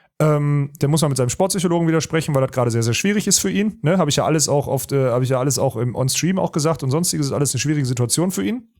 ähm, der muss mal mit seinem Sportpsychologen wieder sprechen, weil das gerade sehr, sehr schwierig ist für ihn. Ne? Habe ich ja alles auch auf, äh, habe ich ja alles auch im On-Stream auch gesagt und sonstiges ist alles eine schwierige Situation für ihn.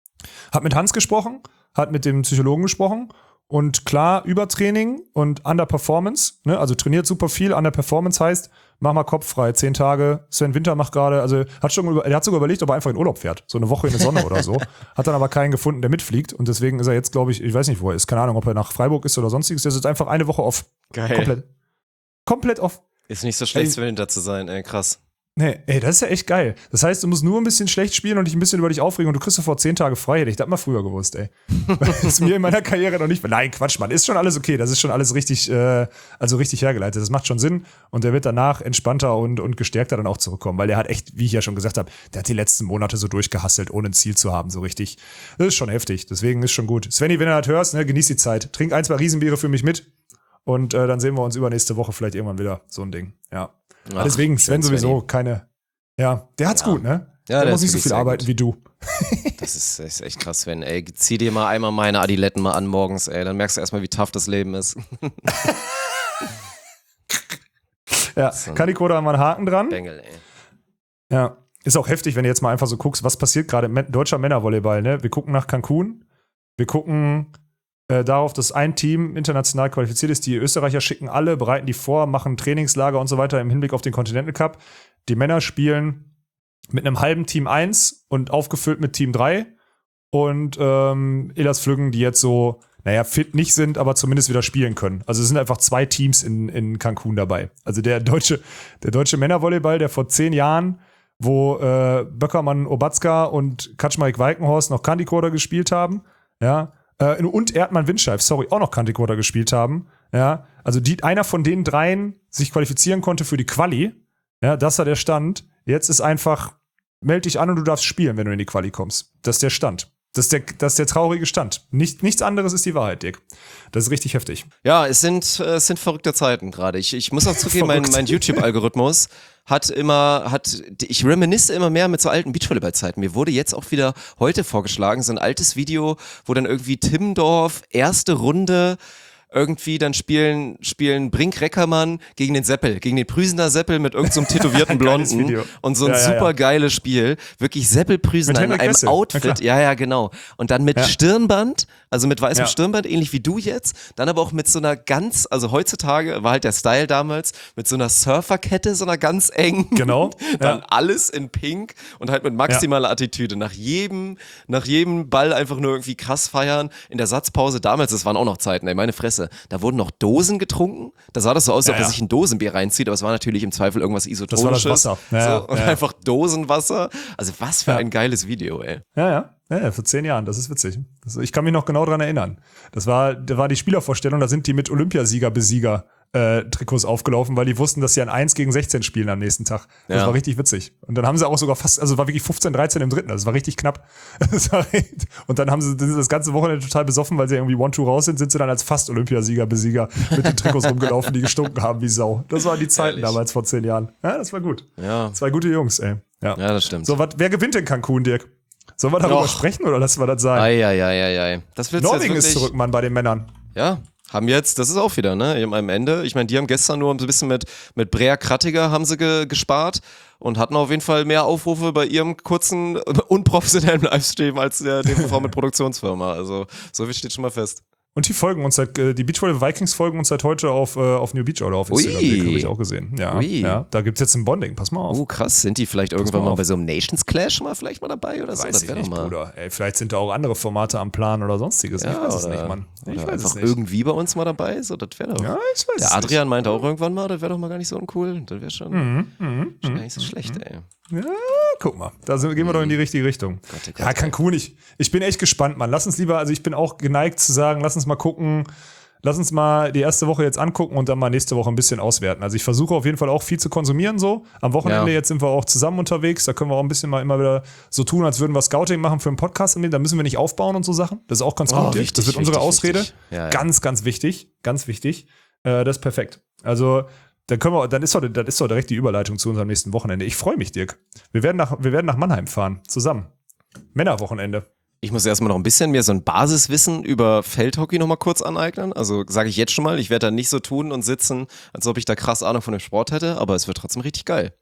Hat mit Hans gesprochen, hat mit dem Psychologen gesprochen. Und klar, Übertraining und Underperformance, ne? Also trainiert super viel, Underperformance heißt, mach mal Kopf frei, zehn Tage. Sven Winter macht gerade, also hat schon, er hat sogar überlegt, ob er einfach in Urlaub fährt, so eine Woche in der Sonne oder so. Hat dann aber keinen gefunden, der mitfliegt und deswegen ist er jetzt, glaube ich, ich weiß nicht, wo er ist, keine Ahnung, ob er nach Freiburg ist oder sonstiges, der ist jetzt einfach eine Woche off. Geil. Komplett. Komplett off. Ist nicht so schlecht, Ey. Sven Winter zu sein, ey, krass. Nee, ey, das ist ja echt geil. Das heißt, du musst nur ein bisschen schlecht spielen und dich ein bisschen über dich aufregen und du kriegst sofort zehn Tage frei. Hätte ich das mal früher gewusst, ey. Das ist mir in meiner Karriere noch nicht. Nein, Quatsch, Mann. Ist schon alles okay. Das ist schon alles richtig, äh, also richtig hergeleitet. Das macht schon Sinn. Und der wird danach entspannter und, und gestärkter dann auch zurückkommen, weil der hat echt, wie ich ja schon gesagt habe, der hat die letzten Monate so durchgehasselt, ohne ein Ziel zu haben, so richtig. Das ist schon heftig. Deswegen ist schon gut. Svenny, wenn du das hörst, ne, genieß die Zeit. Trink ein, zwei Riesenbiere für mich mit. Und äh, dann sehen wir uns übernächste Woche vielleicht irgendwann wieder. So ein Ding. Ja. Ach, deswegen, Sven Svenny. sowieso keine. Ja, der hat's Ja. gut, ne? Ja, der der muss ist nicht so wirklich viel sehr arbeiten gut. wie du. Das ist, das ist echt krass, Sven, ey. Zieh dir mal einmal meine Adiletten mal an morgens, ey. Dann merkst du erstmal, wie tough das Leben ist. Ja, So ein- Kanikoda haben wir einen Haken dran. Bengel, ey. Ja, ist auch heftig, wenn du jetzt mal einfach so guckst, was passiert gerade im Men- deutscher Männervolleyball, ne? Wir gucken nach Cancun, wir gucken äh, darauf, dass ein Team international qualifiziert ist. Die Österreicher schicken alle, bereiten die vor, machen Trainingslager und so weiter im Hinblick auf den Continental Cup. Die Männer spielen mit einem halben Team eins und aufgefüllt mit Team drei und ähm, Elas Flüggen, die jetzt so, naja, fit nicht sind, aber zumindest wieder spielen können. Also es sind einfach zwei Teams in, in Cancun dabei. Also der deutsche, der deutsche Männervolleyball, der vor zehn Jahren, wo äh, Böckermann, Obatzka und Kaczmarek-Walkenhorst noch Kandikorder gespielt haben, ja, äh, und Erdmann Windscheif, sorry, auch noch Kandikorder gespielt haben, ja, also die, einer von den dreien sich qualifizieren konnte für die Quali, ja, das war der Stand. Jetzt ist einfach, meld dich an und du darfst spielen, wenn du in die Quali kommst. Das ist der Stand. Das ist der, das ist der traurige Stand. Nicht, nichts anderes ist die Wahrheit, Dirk. Das ist richtig heftig. Ja, es sind, es sind verrückte Zeiten gerade. Ich, ich muss auch zugeben, mein, mein YouTube-Algorithmus hat immer, hat, ich reminisce immer mehr mit so alten Beachvolleyball-Zeiten. Mir wurde jetzt auch wieder heute vorgeschlagen, so ein altes Video, wo dann irgendwie Timmendorf, erste Runde, irgendwie dann spielen, spielen Brink Reckermann gegen den Seppel, gegen den Prüsener Seppel mit irgendeinem so tätowierten Blonden und so ein ja, ja, super ja. geiles Spiel. Wirklich Seppel Prüsener in einem Wessel. Outfit. Ja, ja, genau. Und dann mit ja. Stirnband, also mit weißem ja. Stirnband, ähnlich wie du jetzt. Dann aber auch mit so einer ganz, also heutzutage war halt der Style damals, mit so einer Surferkette, so einer ganz engen. Genau. Dann ja. alles in Pink und halt mit maximaler ja. Attitüde. Nach jedem, nach jedem Ball einfach nur irgendwie krass feiern. In der Satzpause damals, das waren auch noch Zeiten, ey, meine Fresse. Da wurden noch Dosen getrunken. Da sah das so aus, als ja, ob er ja. sich ein Dosenbier reinzieht, aber es war natürlich im Zweifel irgendwas Isotonisches. Das war das Wasser. Ja, so, und ja. einfach Dosenwasser. Also was für ja. ein geiles Video, ey. Ja, ja. Ja, ja, vor zehn Jahren, das ist witzig. Das, ich kann mich noch genau dran erinnern. Das war, da war die Spielervorstellung, da sind die mit Olympiasieger-Besieger äh, Trikots aufgelaufen, weil die wussten, dass sie an eins gegen sechzehn spielen am nächsten Tag. Das ja. war richtig witzig. Und dann haben sie auch sogar fast, also war wirklich fünfzehn dreizehn im dritten, das war richtig knapp. Das war richtig, und dann haben sie das, das ganze Wochenende total besoffen, weil sie irgendwie one-two raus sind, sind sie dann als fast Olympiasieger-Besieger mit den Trikots rumgelaufen, die gestunken haben wie Sau. Das waren die Zeiten Ehrlich. damals vor zehn Jahren. Ja, das war gut. Ja. Zwei gute Jungs, ey. Ja, ja das stimmt. So, wat, wer gewinnt in Cancun, Dirk? Sollen wir darüber Och. sprechen oder lassen wir das sein? Eieieiei. Das wird's Norwegen jetzt ist wirklich, zurück, Mann, bei den Männern. Ja, haben jetzt, das ist auch wieder, ne, am Ende. Ich meine, die haben gestern nur so ein bisschen mit, mit Brea Krattiger haben sie ge, gespart und hatten auf jeden Fall mehr Aufrufe bei ihrem kurzen, unprofessionellen Livestream als der D V V mit Produktionsfirma. Also, so viel steht schon mal fest. Und die folgen uns seit, äh, die Beachvolleyball Vikings folgen uns seit heute auf, äh, auf New Beach oder auf Instagram, Ui. habe ich auch gesehen. Ja, Ui. ja, da gibt's jetzt ein Bonding, pass mal auf. Oh, krass, sind die vielleicht irgendwann mal mal auf. bei so einem Nations Clash mal vielleicht mal dabei oder so? Weiß Das ich wäre nicht, doch mal. Bruder. Ey, vielleicht sind da auch andere Formate am Plan oder sonstiges. Ja, ich weiß es oder, nicht, Mann. Ich oder weiß einfach es nicht. irgendwie bei uns mal dabei, so, das wäre doch. Ja, ich weiß es Der Adrian nicht. meinte auch irgendwann mal, das wäre doch mal gar nicht so uncool. Das wäre schon, Mhm, mhm, schon mhm. gar nicht so schlecht, ey. Ja, guck mal, da sind, gehen wir doch in die richtige Richtung. Gott, Gott, Ja, Cancun, ich, ich bin echt gespannt, Mann. Lass uns lieber, also ich bin auch geneigt zu sagen, lass uns mal gucken, lass uns mal die erste Woche jetzt angucken und dann mal nächste Woche ein bisschen auswerten. Also ich versuche auf jeden Fall auch viel zu konsumieren so. Am Wochenende Ja. jetzt sind wir auch zusammen unterwegs, da können wir auch ein bisschen mal immer wieder so tun, als würden wir Scouting machen für einen Podcast. Da müssen wir nicht aufbauen und so Sachen. Das ist auch ganz Oh, gut. wichtig, das wird unsere wichtig, Ausrede. wichtig. Ja, ja. Ganz, ganz wichtig. Ganz wichtig. Äh, das ist perfekt. Also dann können wir, dann ist doch, dann ist doch direkt die Überleitung zu unserem nächsten Wochenende. Ich freue mich, Dirk. Wir werden nach, wir werden nach Mannheim fahren. Zusammen. Männerwochenende. Ich muss erstmal noch ein bisschen mir so ein Basiswissen über Feldhockey nochmal kurz aneignen. Also sage ich jetzt schon mal, ich werde da nicht so tun und sitzen, als ob ich da krass Ahnung von dem Sport hätte, aber es wird trotzdem richtig geil.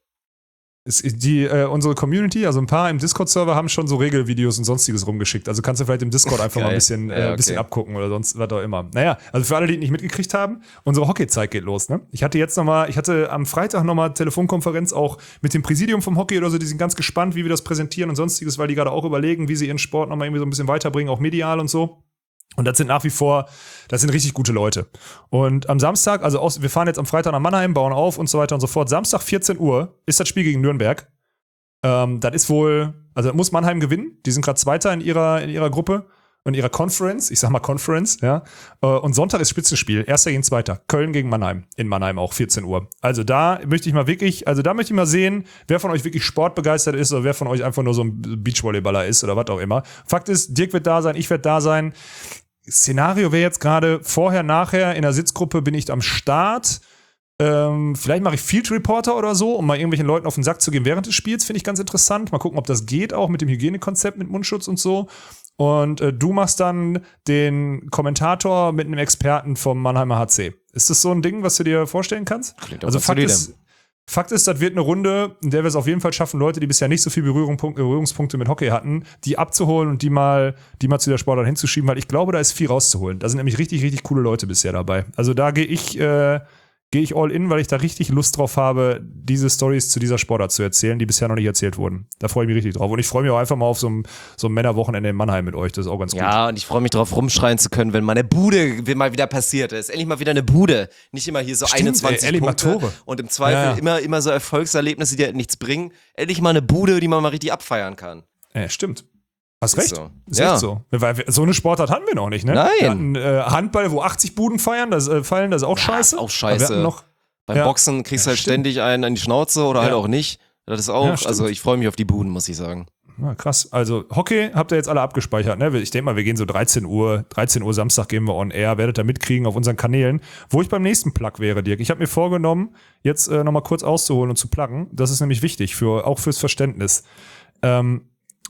Es, die, äh, unsere Community, also ein paar im Discord-Server haben schon so Regelvideos und sonstiges rumgeschickt. Also kannst du vielleicht im Discord einfach Geil. mal ein bisschen, äh, Ja, ein bisschen okay. abgucken oder sonst was auch immer. Naja, also für alle, die nicht mitgekriegt haben, unsere Hockeyzeit geht los, ne? Ich hatte jetzt nochmal, ich hatte am Freitag nochmal Telefonkonferenz auch mit dem Präsidium vom Hockey oder so, die sind ganz gespannt, wie wir das präsentieren und sonstiges, weil die gerade auch überlegen, wie sie ihren Sport nochmal irgendwie so ein bisschen weiterbringen, auch medial und so. Und das sind nach wie vor, das sind richtig gute Leute. Und am Samstag, also aus, wir fahren jetzt am Freitag nach Mannheim, bauen auf und so weiter und so fort. Samstag vierzehn Uhr ist das Spiel gegen Nürnberg. Ähm, das ist wohl, also muss Mannheim gewinnen. Die sind gerade Zweiter in ihrer, in ihrer Gruppe, in ihrer Conference. Ich sag mal Conference, ja. Äh, und Sonntag ist Spitzenspiel. Erster gegen Zweiter. Köln gegen Mannheim. In Mannheim auch, vierzehn Uhr. Also da möchte ich mal wirklich, also da möchte ich mal sehen, wer von euch wirklich sportbegeistert ist oder wer von euch einfach nur so ein Beachvolleyballer ist oder was auch immer. Fakt ist, Dirk wird da sein, ich werde da sein. Szenario wäre jetzt gerade vorher, nachher in der Sitzgruppe bin ich am Start. Ähm, vielleicht mache ich Field Reporter oder so, um mal irgendwelchen Leuten auf den Sack zu gehen während des Spiels. Finde ich ganz interessant. Mal gucken, ob das geht, auch mit dem Hygienekonzept, mit Mundschutz und so. Und äh, du machst dann den Kommentator mit einem Experten vom Mannheimer H C. Ist das so ein Ding, was du dir vorstellen kannst? Klingt auch Also ganz Fakt solide. ist, Fakt ist, das wird eine Runde, in der wir es auf jeden Fall schaffen, Leute, die bisher nicht so viel Berührung, Berührungspunkte mit Hockey hatten, die abzuholen und die mal, die mal zu der Sportart hinzuschieben, weil ich glaube, da ist viel rauszuholen. Da sind nämlich richtig, richtig coole Leute bisher dabei. Also da gehe ich, äh, gehe ich all in, weil ich da richtig Lust drauf habe, diese Storys zu dieser Sportart zu erzählen, die bisher noch nicht erzählt wurden. Da freue ich mich richtig drauf. Und ich freue mich auch einfach mal auf so ein, so ein Männerwochenende in Mannheim mit euch. Das ist auch ganz gut. Ja, und ich freue mich drauf, rumschreien zu können, wenn meine Bude mal wieder passiert ist. Endlich mal wieder eine Bude. Nicht immer hier so Stimmt, einundzwanzig ey, Ellie Punkte Matore. und im Zweifel Ja, ja. immer, immer so Erfolgserlebnisse, die halt nichts bringen. Endlich mal eine Bude, die man mal richtig abfeiern kann. Äh, stimmt. Hast Ist recht. so. Ist Ja. echt so. Weil wir, so eine Sportart hatten wir noch nicht, ne? Nein. Wir hatten äh, Handball, wo achtzig Buden feiern, das, äh, fallen, das ist auch Ja, scheiße. ist auch Aber scheiße. Wir hatten noch, Beim Ja. Boxen kriegst du Ja, halt stimmt. ständig einen an die Schnauze oder halt Ja. auch nicht. Das ist auch, Ja, stimmt. also ich freue mich auf die Buden, muss ich sagen. Na, krass. Also Hockey habt ihr jetzt alle abgespeichert, ne? Ich denke mal, wir gehen so dreizehn Uhr, dreizehn Uhr Samstag gehen wir on air, werdet ihr mitkriegen auf unseren Kanälen. Wo ich beim nächsten Plug wäre, Dirk. Ich habe mir vorgenommen, jetzt äh, nochmal kurz auszuholen und zu pluggen. Das ist nämlich wichtig, für, auch fürs Verständnis. Ähm,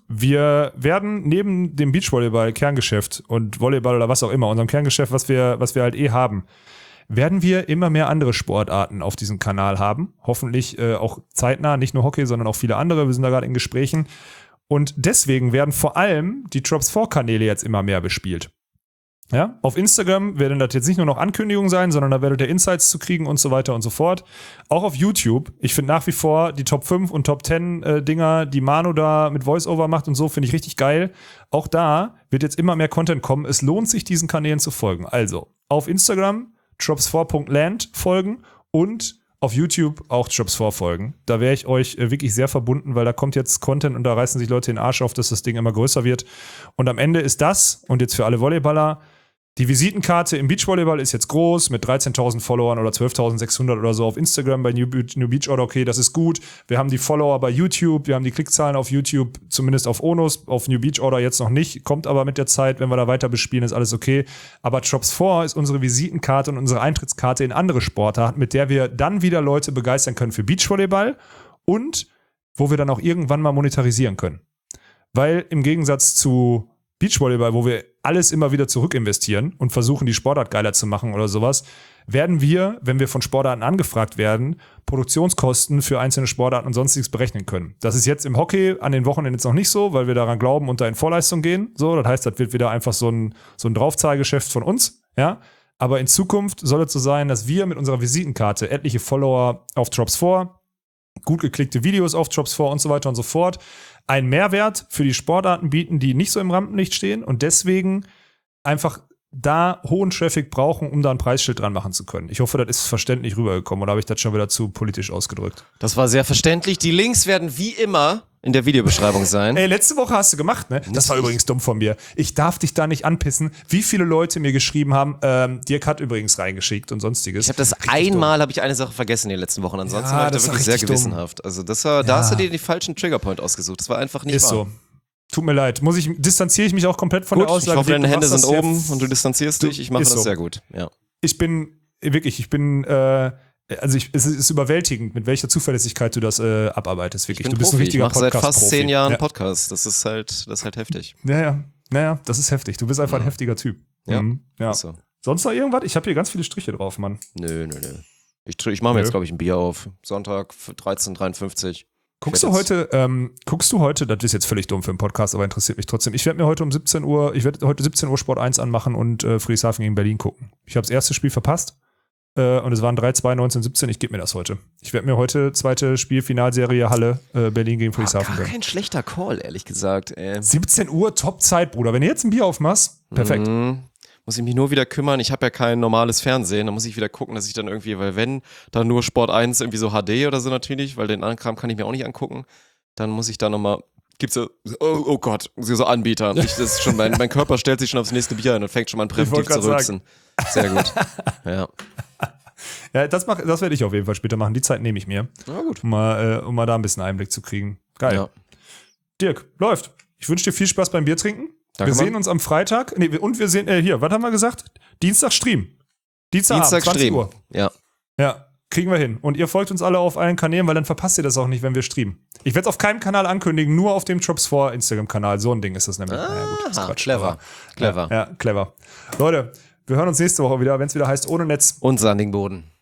wir werden neben dem Beachvolleyball-Kerngeschäft und Volleyball oder was auch immer, unserem Kerngeschäft, was wir, was wir halt eh haben, werden wir immer mehr andere Sportarten auf diesem Kanal haben. Hoffentlich äh, auch zeitnah, nicht nur Hockey, sondern auch viele andere. Wir sind da gerade in Gesprächen. Und deswegen werden vor allem die Drops vier Kanäle jetzt immer mehr bespielt. Ja, auf Instagram werden das jetzt nicht nur noch Ankündigungen sein, sondern da werdet ihr Insights zu kriegen und so weiter und so fort. Auch auf YouTube. Ich finde nach wie vor die Top fünf und Top zehn äh, Dinger, die Manu da mit Voice-Over macht und so, finde ich richtig geil. Auch da wird jetzt immer mehr Content kommen. Es lohnt sich, diesen Kanälen zu folgen. Also, auf Instagram drops vier punkt land folgen und auf YouTube auch Drops vier folgen. Da wäre ich euch äh, wirklich sehr verbunden, weil da kommt jetzt Content und da reißen sich Leute den Arsch auf, dass das Ding immer größer wird. Und am Ende ist das, und jetzt für alle Volleyballer, die Visitenkarte im Beachvolleyball ist jetzt groß mit dreizehntausend Followern oder zwölftausendsechshundert oder so auf Instagram bei New, Be- New Beach Order. Okay, das ist gut. Wir haben die Follower bei YouTube, wir haben die Klickzahlen auf YouTube, zumindest auf Onus, auf New Beach Order jetzt noch nicht. Kommt aber mit der Zeit, wenn wir da weiter bespielen, ist alles okay. Aber Drops vier ist unsere Visitenkarte und unsere Eintrittskarte in andere Sportarten, mit der wir dann wieder Leute begeistern können für Beachvolleyball und wo wir dann auch irgendwann mal monetarisieren können. Weil im Gegensatz zu Beachvolleyball, wo wir alles immer wieder zurückinvestieren und versuchen, die Sportart geiler zu machen oder sowas, werden wir, wenn wir von Sportarten angefragt werden, Produktionskosten für einzelne Sportarten und sonstiges berechnen können. Das ist jetzt im Hockey an den Wochenenden jetzt noch nicht so, weil wir daran glauben und da in Vorleistung gehen. So, das heißt, das wird wieder einfach so ein, so ein Draufzahlgeschäft von uns, ja. Aber in Zukunft soll es so sein, dass wir mit unserer Visitenkarte etliche Follower auf Drops vier, gut geklickte Videos auf Drops vier und so weiter und so fort, einen Mehrwert für die Sportarten bieten, die nicht so im Rampenlicht stehen und deswegen einfach da hohen Traffic brauchen, um da ein Preisschild dran machen zu können. Ich hoffe, das ist verständlich rübergekommen oder habe ich das schon wieder zu politisch ausgedrückt? Das war sehr verständlich. Die Links werden wie immer in der Videobeschreibung sein. Ey, letzte Woche hast du gemacht, ne? Das war übrigens dumm von mir. Ich darf dich da nicht anpissen, wie viele Leute mir geschrieben haben, ähm, Dirk hat übrigens reingeschickt und sonstiges. Ich habe das richtig einmal, habe ich eine Sache vergessen in den letzten Wochen. Ansonsten Ja, war ich das da war wirklich sehr richtig dumm. gewissenhaft. Also das war, da Ja. hast du dir den falschen Triggerpoint ausgesucht. Das war einfach nicht Ist wahr. so. Tut mir leid. Muss ich, distanziere ich mich auch komplett von Gut, der Aussage. ich hoffe, deine Du Hände machst sind das oben sehr- und du distanzierst dich. Ich mache Ist das so. sehr gut. Ja. Ich bin, wirklich, ich bin, äh, also ich, es ist überwältigend, mit welcher Zuverlässigkeit du das äh, abarbeitest. Wirklich. Ich bin Du bist Profi. ein richtiger Ich mache seit fast Podcast-Profi. zehn Jahren Ja. Podcast. Das ist halt, das ist halt heftig. Naja, naja, das ist heftig. Du bist einfach ein heftiger Typ. Ja. Mhm. Ja. Ist so. Sonst noch irgendwas? Ich habe hier ganz viele Striche drauf, Mann. Nö, nö, nö. Ich, tr- ich mache mir Nö. jetzt, glaube ich, ein Bier auf. Sonntag dreizehn Uhr dreiundfünfzig. Guckst Ich du werd jetzt- heute, ähm, guckst du heute, das ist jetzt völlig dumm für einen Podcast, aber interessiert mich trotzdem. Ich werde mir heute um siebzehn Uhr, ich werde heute siebzehn Uhr Sport eins anmachen und äh, Friedrichshafen gegen Berlin gucken. Ich habe das erste Spiel verpasst äh, und es waren drei zwei neunzehn siebzehn. Ich gebe mir das heute. Ich werde mir heute zweite Spiel, Finalserie Halle, äh, Berlin gegen Ah, Friedrichshafen gar gönnen. kein schlechter Call, ehrlich gesagt. Ey. siebzehn Uhr, Top-Zeit, Bruder. Wenn du jetzt ein Bier aufmachst, perfekt. Mhm. Muss ich mich nur wieder kümmern. Ich habe ja kein normales Fernsehen. Da muss ich wieder gucken, dass ich dann irgendwie, weil wenn, dann nur Sport eins irgendwie so H D oder so natürlich, weil den anderen Kram kann ich mir auch nicht angucken. Dann muss ich da nochmal, gibt's so, oh, oh Gott, so so Anbieter. Ich, das ist schon mein, mein Körper stellt sich schon aufs nächste Bier ein und fängt schon mal an präventiv wollte zu grad rülpsen. Sehr gut. Ja. Ja, das, mach, das werde ich auf jeden Fall später machen. Die Zeit nehme ich mir, Na gut. um mal, äh, um mal da ein bisschen Einblick zu kriegen. Geil. Ja. Dirk, läuft. Ich wünsche dir viel Spaß beim Bier trinken. Danke, wir sehen Mann. uns am Freitag. Nee, und wir sehen, äh, hier, was haben wir gesagt? Dienstag Stream. Dienstag, Dienstag zwanzig Stream. Uhr. Ja. Ja, kriegen wir hin. Und ihr folgt uns alle auf allen Kanälen, weil dann verpasst ihr das auch nicht, wenn wir streamen. Ich werde es auf keinem Kanal ankündigen, nur auf dem Drops vier Instagram-Kanal. So ein Ding ist das nämlich. naja, gut, das ist Aha, Quatsch. clever. Aber- Clever. Ja, ja, clever. Leute, wir hören uns nächste Woche wieder, wenn es wieder heißt, ohne Netz. Und Sandigen Boden.